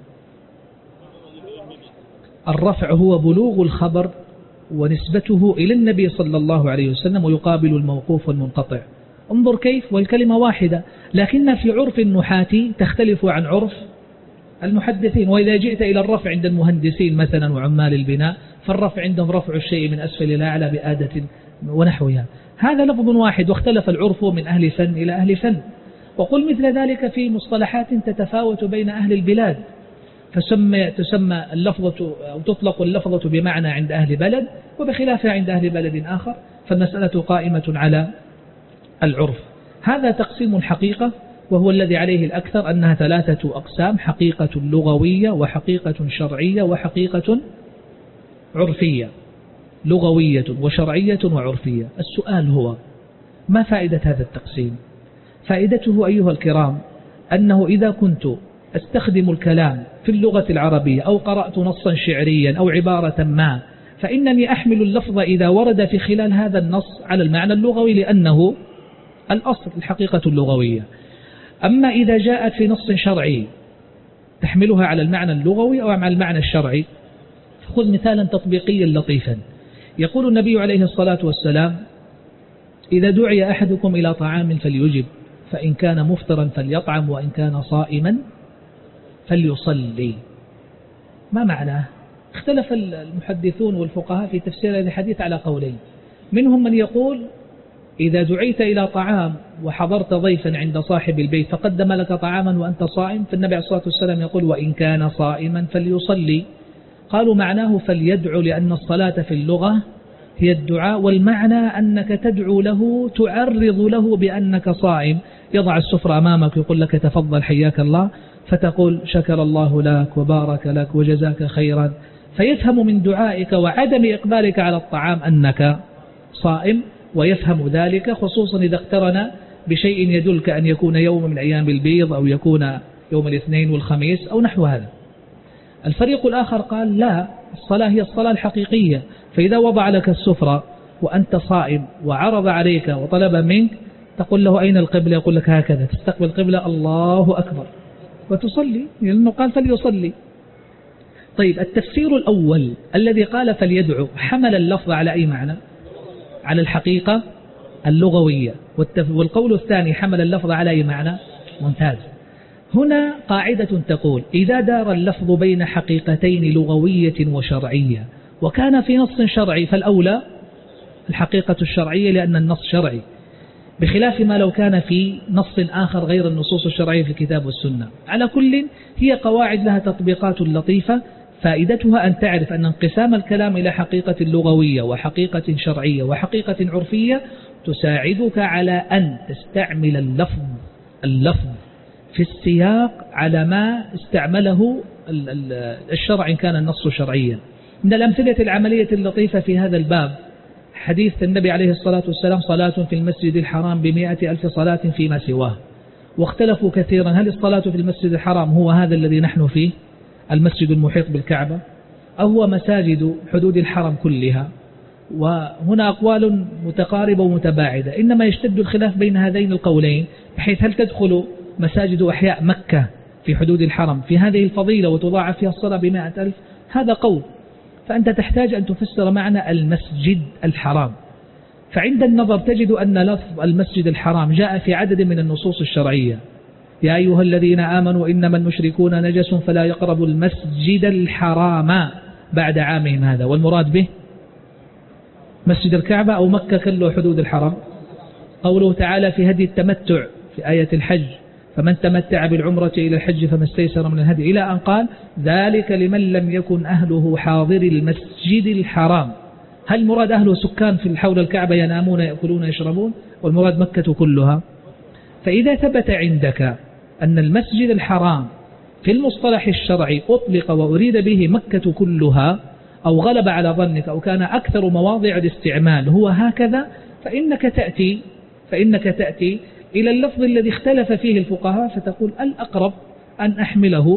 الرفع هو بلوغ الخبر ونسبته إلى النبي صلى الله عليه وسلم ويقابل الموقوف والمنقطع. انظر كيف، والكلمة واحدة، لكن في عرف النحاة تختلف عن عرف المحدثين. وإذا جئت إلى الرفع عند المهندسين مثلا وعمال البناء، فالرفع عندهم رفع الشيء من أسفل إلى أعلى بآدة ونحوها. هذا لفظ واحد، واختلف العرف من أهل فن إلى أهل فن. وقل مثل ذلك في مصطلحات تتفاوت بين أهل البلاد، فسمى تسمى اللفظة أو تطلق اللفظة بمعنى عند أهل بلد وبخلافها عند أهل بلد آخر، فالمسألة قائمة على العرف. هذا تقسيم الحقيقة، وهو الذي عليه الأكثر أنها ثلاثة أقسام: حقيقة لغوية وحقيقة شرعية وحقيقة عرفية. لغوية وشرعية وعرفية. السؤال هو: ما فائدة هذا التقسيم؟ فائدته أيها الكرام أنه إذا كنت أستخدم الكلام في اللغة العربية أو قرأت نصا شعريا أو عبارة ما، فإنني أحمل اللفظ إذا ورد في خلال هذا النص على المعنى اللغوي، لأنه الأصل الحقيقة اللغوية. أما إذا جاءت في نص شرعي تحملها على المعنى اللغوي أو على المعنى الشرعي. خذ مثالا تطبيقيا لطيفا. يقول النبي عليه الصلاة والسلام: إذا دعي أحدكم إلى طعام فليجب، فإن كان مفطرا فليطعم، وإن كان صائما فليصلي. ما معناه؟ اختلف المحدثون والفقهاء في تفسير هذا الحديث على قولين. منهم من يقول: إذا دعيت إلى طعام وحضرت ضيفا عند صاحب البيت فقدم لك طعاما وأنت صائم، فالنبي عليه الصلاة والسلام يقول: وإن كان صائما فليصلي. قالوا معناه فليدعو، لأن الصلاة في اللغة هي الدعاء، والمعنى أنك تدعو له، تعرض له بأنك صائم. يضع السفرة أمامك يقول لك: تفضل حياك الله، فتقول: شكر الله لك وبارك لك وجزاك خيرا، فيفهم من دعائك وعدم إقبالك على الطعام أنك صائم، ويفهم ذلك خصوصا إذا اقترن بشيء يدلك أن يكون يوم من أيام البيض أو يكون يوم الاثنين والخميس أو نحو هذا. الفريق الآخر قال: لا، الصلاة هي الصلاة الحقيقية، فإذا وضع لك السفرة وأنت صائم وعرض عليك وطلب منك، تقول له: أين القبلة؟ يقول لك: هكذا، تستقبل القبلة، الله أكبر، وتصلي، لأنه قال فليصلي. طيب، التفسير الأول الذي قال فليدعو حمل اللفظ على أي معنى؟ على الحقيقة اللغوية. والقول الثاني حمل اللفظ على أي معنى؟ ممتاز. هنا قاعدة تقول: إذا دار اللفظ بين حقيقتين لغوية وشرعية وكان في نص شرعي، فالأولى الحقيقة الشرعية لأن النص شرعي، بخلاف ما لو كان في نص آخر غير النصوص الشرعية في الكتاب والسنة. على كل، هي قواعد لها تطبيقات لطيفة، فائدتها أن تعرف أن انقسام الكلام إلى حقيقة لغوية وحقيقة شرعية وحقيقة عرفية تساعدك على أن تستعمل اللفظ اللفظ في السياق على ما استعمله الشرع إن كان النص شرعيا. من الأمثلة العملية اللطيفة في هذا الباب حديث النبي عليه الصلاة والسلام: صلاة في المسجد الحرام بمئة ألف صلاة فيما سواه. واختلفوا كثيرا: هل الصلاة في المسجد الحرام هو هذا الذي نحن فيه، المسجد المحيط بالكعبة، أو هو مساجد حدود الحرم كلها؟ وهنا أقوال متقاربة ومتباعدة، إنما يشتد الخلاف بين هذين القولين، بحيث هل تدخل مساجد أحياء مكة في حدود الحرم في هذه الفضيلة وتضاعف فيها الصلاة بمائة ألف؟ هذا قول. فأنت تحتاج أن تفسر معنى المسجد الحرام. فعند النظر تجد أن لفظ المسجد الحرام جاء في عدد من النصوص الشرعية: يا أيها الذين آمنوا إنما المشركون نجس فلا يقربوا المسجد الحرام بعد عامهم هذا. والمراد به مسجد الكعبة أو مكة كله حدود الحرم. قوله تعالى في هدي التمتع في آية الحج: فمن تمتع بالعمرة إلى الحج فما استيسر من الهدي، إلى أن قال: ذلك لمن لم يكن أهله حاضر المسجد الحرام. هل مراد أهله سكان في حول الكعبة ينامون يأكلون يشربون؟ والمراد مكة كلها. فإذا ثبت عندك أن المسجد الحرام في المصطلح الشرعي أطلق وأريد به مكة كلها، أو غلب على ظنك أو كان أكثر مواضع الاستعمال هو هكذا، فإنك تأتي فإنك تأتي إلى اللفظ الذي اختلف فيه الفقهاء فتقول: الأقرب أن أحمله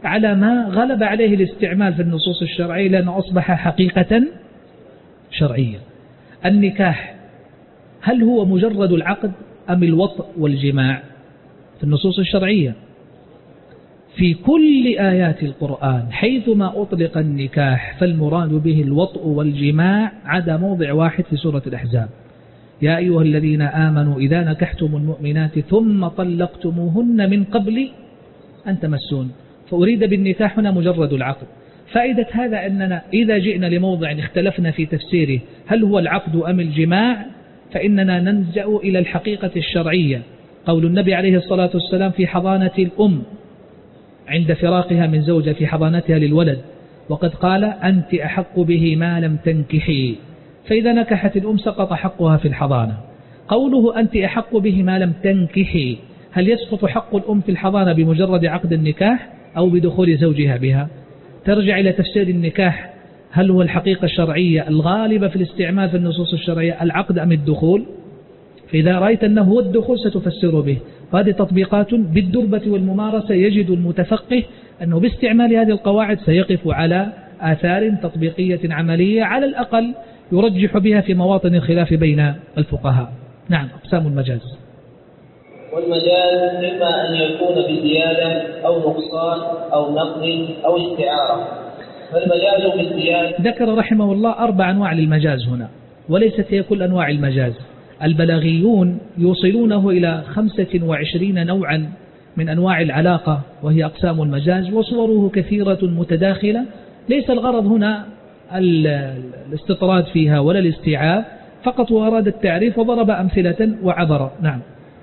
على ما غلب عليه الاستعمال في النصوص الشرعية، لأنه أصبح حقيقة شرعية. النكاح هل هو مجرد العقد أم الوطء والجماع؟ في النصوص الشرعية في كل آيات القرآن حيثما أطلق النكاح فالمراد به الوطء والجماع، عدا موضع واحد في سورة الأحزاب: يا أيها الذين آمنوا إذا نكحتم المؤمنات ثم طلقتموهن من قبل أن تمسون. فأريد بالنكاح هنا مجرد العقد. فائدة هذا أننا إذا جئنا لموضع اختلفنا في تفسيره هل هو العقد أم الجماع، فإننا نلجأ إلى الحقيقة الشرعية. قول النبي عليه الصلاة والسلام في حضانة الأم عند فراقها من زوجة في حضانتها للولد، وقد قال: أنت أحق به ما لم تنكحي. فإذا نكحت الأم سقط حقها في الحضانة. قوله أنت أحق به ما لم تنكحي، هل يسقط حق الأم في الحضانة بمجرد عقد النكاح أو بدخول زوجها بها؟ ترجع إلى تفسير النكاح، هل هو الحقيقة الشرعية الغالبة في الاستعمال في النصوص الشرعية العقد أم الدخول؟ فإذا رأيت أنه هو الدخول ستفسره به. وهذه تطبيقات بالدربة والممارسة. يجد المتفقه أنه باستعمال هذه القواعد سيقف على آثار تطبيقية عملية على الأقل يرجح بها في مواطن الخلاف بين الفقهاء. نعم. أقسام المجاز. والمجاز إما أن يكون بزيادة أو نقصان أو نقل أو استعارة. فالمجاز بالزيادة ذكر رحمه الله أربع أنواع للمجاز هنا، وليست هي كل أنواع المجاز. البلاغيون يوصلونه إلى خمسة وعشرين نوعا من أنواع العلاقة، وهي أقسام المجاز، وصوره كثيرة متداخلة. ليس الغرض هنا الاستطراد فيها ولا الاستيعاب، فقط وأراد التعريف وضرب أمثلة وعبر. نعم.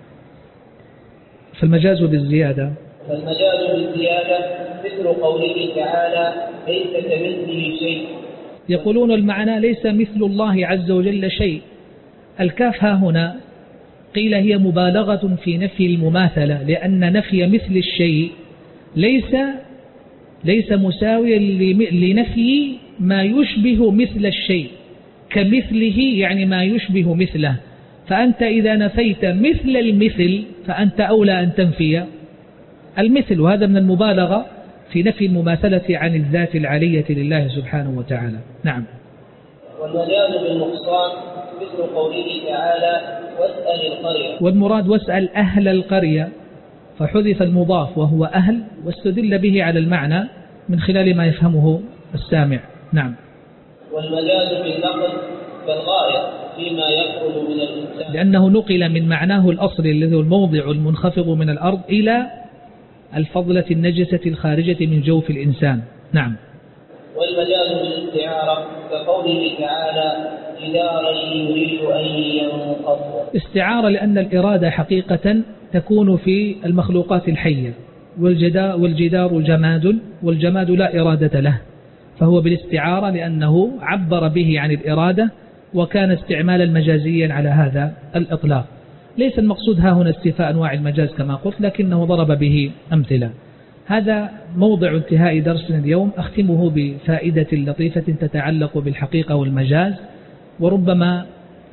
فالمجاز بالزيادة فالمجاز بالزيادة مثل قوله تعالى: ليس كمثله شيء. يقولون المعنى ليس مثل الله عز وجل شيء. الكاف ها هنا قيل هي مبالغة في نفي المماثلة، لأن نفي مثل الشيء ليس ليس مساويا لنفي ما يشبه مثل الشيء. كمثله يعني ما يشبه مثله، فأنت إذا نفيت مثل المثل فأنت أولى أن تنفي المثل، وهذا من المبالغة في نفي المماثلة عن الذات العلية لله سبحانه وتعالى. نعم. والمجاز بالنقصان مثل قوله تعالى: واسأل القرية. والمراد واسأل أهل القرية، فحذف المضاف وهو أهل، واستدل به على المعنى من خلال ما يفهمه السامع. نعم. والمجاز بالنقل كالغاية فيما يخرج من الإنسان، لأنه نقل من معناه الأصلي الذي هو الموضع المنخفض من الأرض إلى الفضلة النجسة الخارجة من جوف الإنسان. نعم. والمجاز بالاستعارة كقوله تعالى: جدارا يريد أن ينقض. استعارة لأن الإرادة حقيقة تكون في المخلوقات الحية، والجدار جماد، والجماد لا إرادة له، فهو بالاستعارة لأنه عبر به عن الإرادة، وكان استعمالا مجازيا على هذا الإطلاق. ليس المقصود ها هنا استيفاء أنواع المجاز كما قلت، لكنه ضرب به أمثلة. هذا موضع انتهاء درسنا اليوم. أختمه بفائدة لطيفة تتعلق بالحقيقة والمجاز. وربما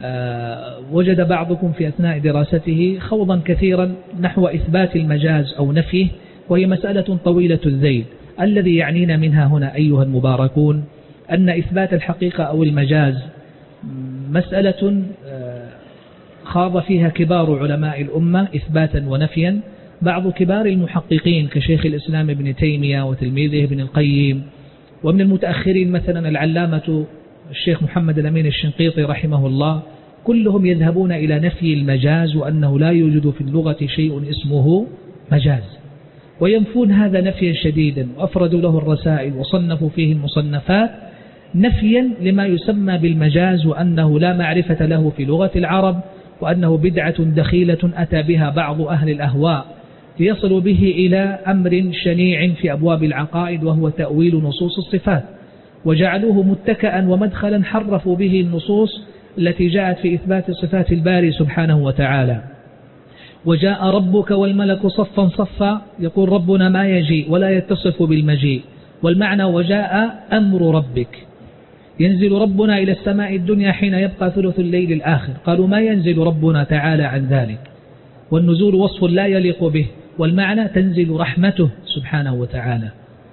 وجد بعضكم في أثناء دراسته خوضا كثيرا نحو إثبات المجاز أو نفيه، وهي مسألة طويلة الذيل. الذي يعنينا منها هنا أيها المباركون أن إثبات الحقيقة أو المجاز مسألة خاض فيها كبار علماء الأمة إثباتا ونفيا. بعض كبار المحققين كشيخ الإسلام ابن تيمية وتلميذه ابن القيم، ومن المتأخرين مثلا العلامة الشيخ محمد الأمين الشنقيطي رحمه الله، كلهم يذهبون إلى نفي المجاز، وأنه لا يوجد في اللغة شيء اسمه مجاز، وينفون هذا نفيا شديدا، وأفردوا له الرسائل وصنفوا فيه المصنفات نفيا لما يسمى بالمجاز، وأنه لا معرفة له في لغة العرب، وأنه بدعة دخيلة أتى بها بعض أهل الأهواء ليصلوا به إلى أمر شنيع في أبواب العقائد، وهو تأويل نصوص الصفات، وجعلوه متكئا ومدخلا حرفوا به النصوص التي جاءت في إثبات صفات الباري سبحانه وتعالى. وجاء ربك والملك صفا صفا، يقول ربنا ما يجيء ولا يتصف بالمجيء، والمعنى وجاء أمر ربك. ينزل ربنا إلى السماء الدنيا حين يبقى ثلث الليل الآخر، قالوا ما ينزل ربنا تعالى عن ذلك، والنزول وصف لا يليق به، والمعنى تنزل رحمته سبحانه وتعالى.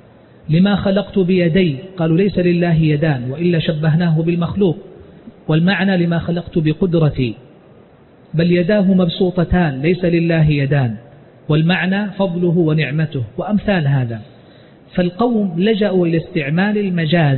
لما خلقت بيدي، قالوا ليس لله يدان وإلا شبهناه بالمخلوق، والمعنى لما خلقت بقدرتي، بل يداه مبسوطتان ليس لله يدان، والمعنى فضله ونعمته وأمثال هذا. فالقوم لجأوا إلى استعمال المجاز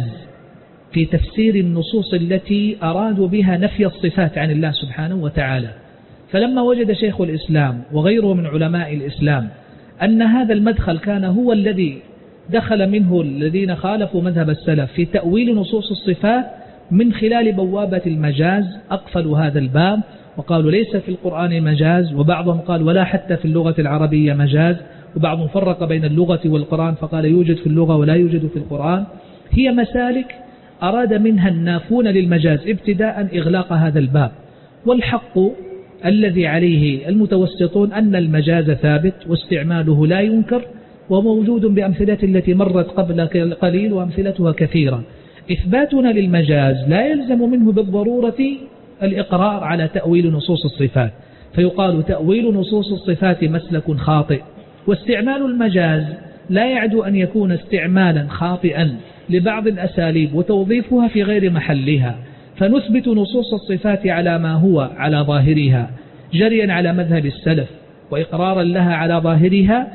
في تفسير النصوص التي أرادوا بها نفي الصفات عن الله سبحانه وتعالى. فلما وجد شيخ الإسلام وغيره من علماء الإسلام أن هذا المدخل كان هو الذي دخل منه الذين خالفوا مذهب السلف في تأويل نصوص الصفات من خلال بوابة المجاز، أقفلوا هذا الباب وقالوا ليس في القرآن مجاز، وبعضهم قال ولا حتى في اللغة العربية مجاز، وبعضهم فرق بين اللغة والقرآن فقال يوجد في اللغة ولا يوجد في القرآن. هي مسالك أراد منها النافون للمجاز ابتداء إغلاق هذا الباب، والحق الذي عليه المتوسطون أن المجاز ثابت واستعماله لا ينكر، وموجود بأمثلة التي مرت قبل قليل وأمثلتها كثيرة. إثباتنا للمجاز لا يلزم منه بالضرورة الإقرار على تأويل نصوص الصفات، فيقال تأويل نصوص الصفات مسلك خاطئ، واستعمال المجاز لا يعدو أن يكون استعمالا خاطئا لبعض الأساليب وتوظيفها في غير محلها، فنثبت نصوص الصفات على ما هو على ظاهرها جريا على مذهب السلف وإقرارا لها على ظاهرها،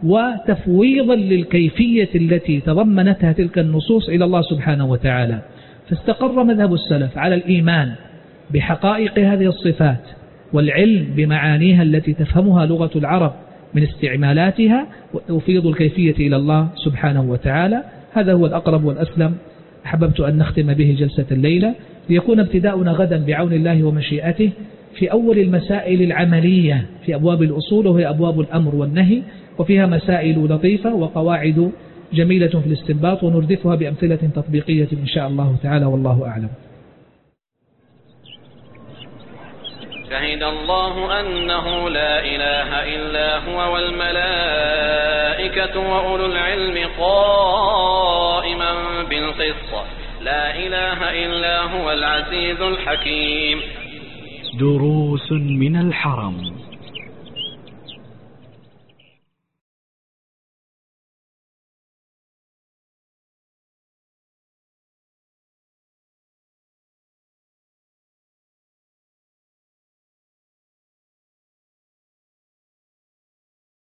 وتفويضا للكيفية التي تضمنتها تلك النصوص إلى الله سبحانه وتعالى. فاستقر مذهب السلف على الإيمان بحقائق هذه الصفات والعلم بمعانيها التي تفهمها لغة العرب من استعمالاتها، وتوفيض الكيفية إلى الله سبحانه وتعالى. هذا هو الأقرب والأسلم. أحببت أن نختم به جلسة الليلة ليكون ابتداؤنا غدا بعون الله ومشيئته في أول المسائل العملية في أبواب الأصول، وهي أبواب الأمر والنهي، وفيها مسائل لطيفة وقواعد جميلة في الاستنباط، ونردفها بأمثلة تطبيقية إن شاء الله تعالى، والله أعلم. شهد الله أنه لا إله إلا هو والملائكة وأولو العلم قائما بالقسط لا إله إلا هو العزيز الحكيم. دروس من الحرم.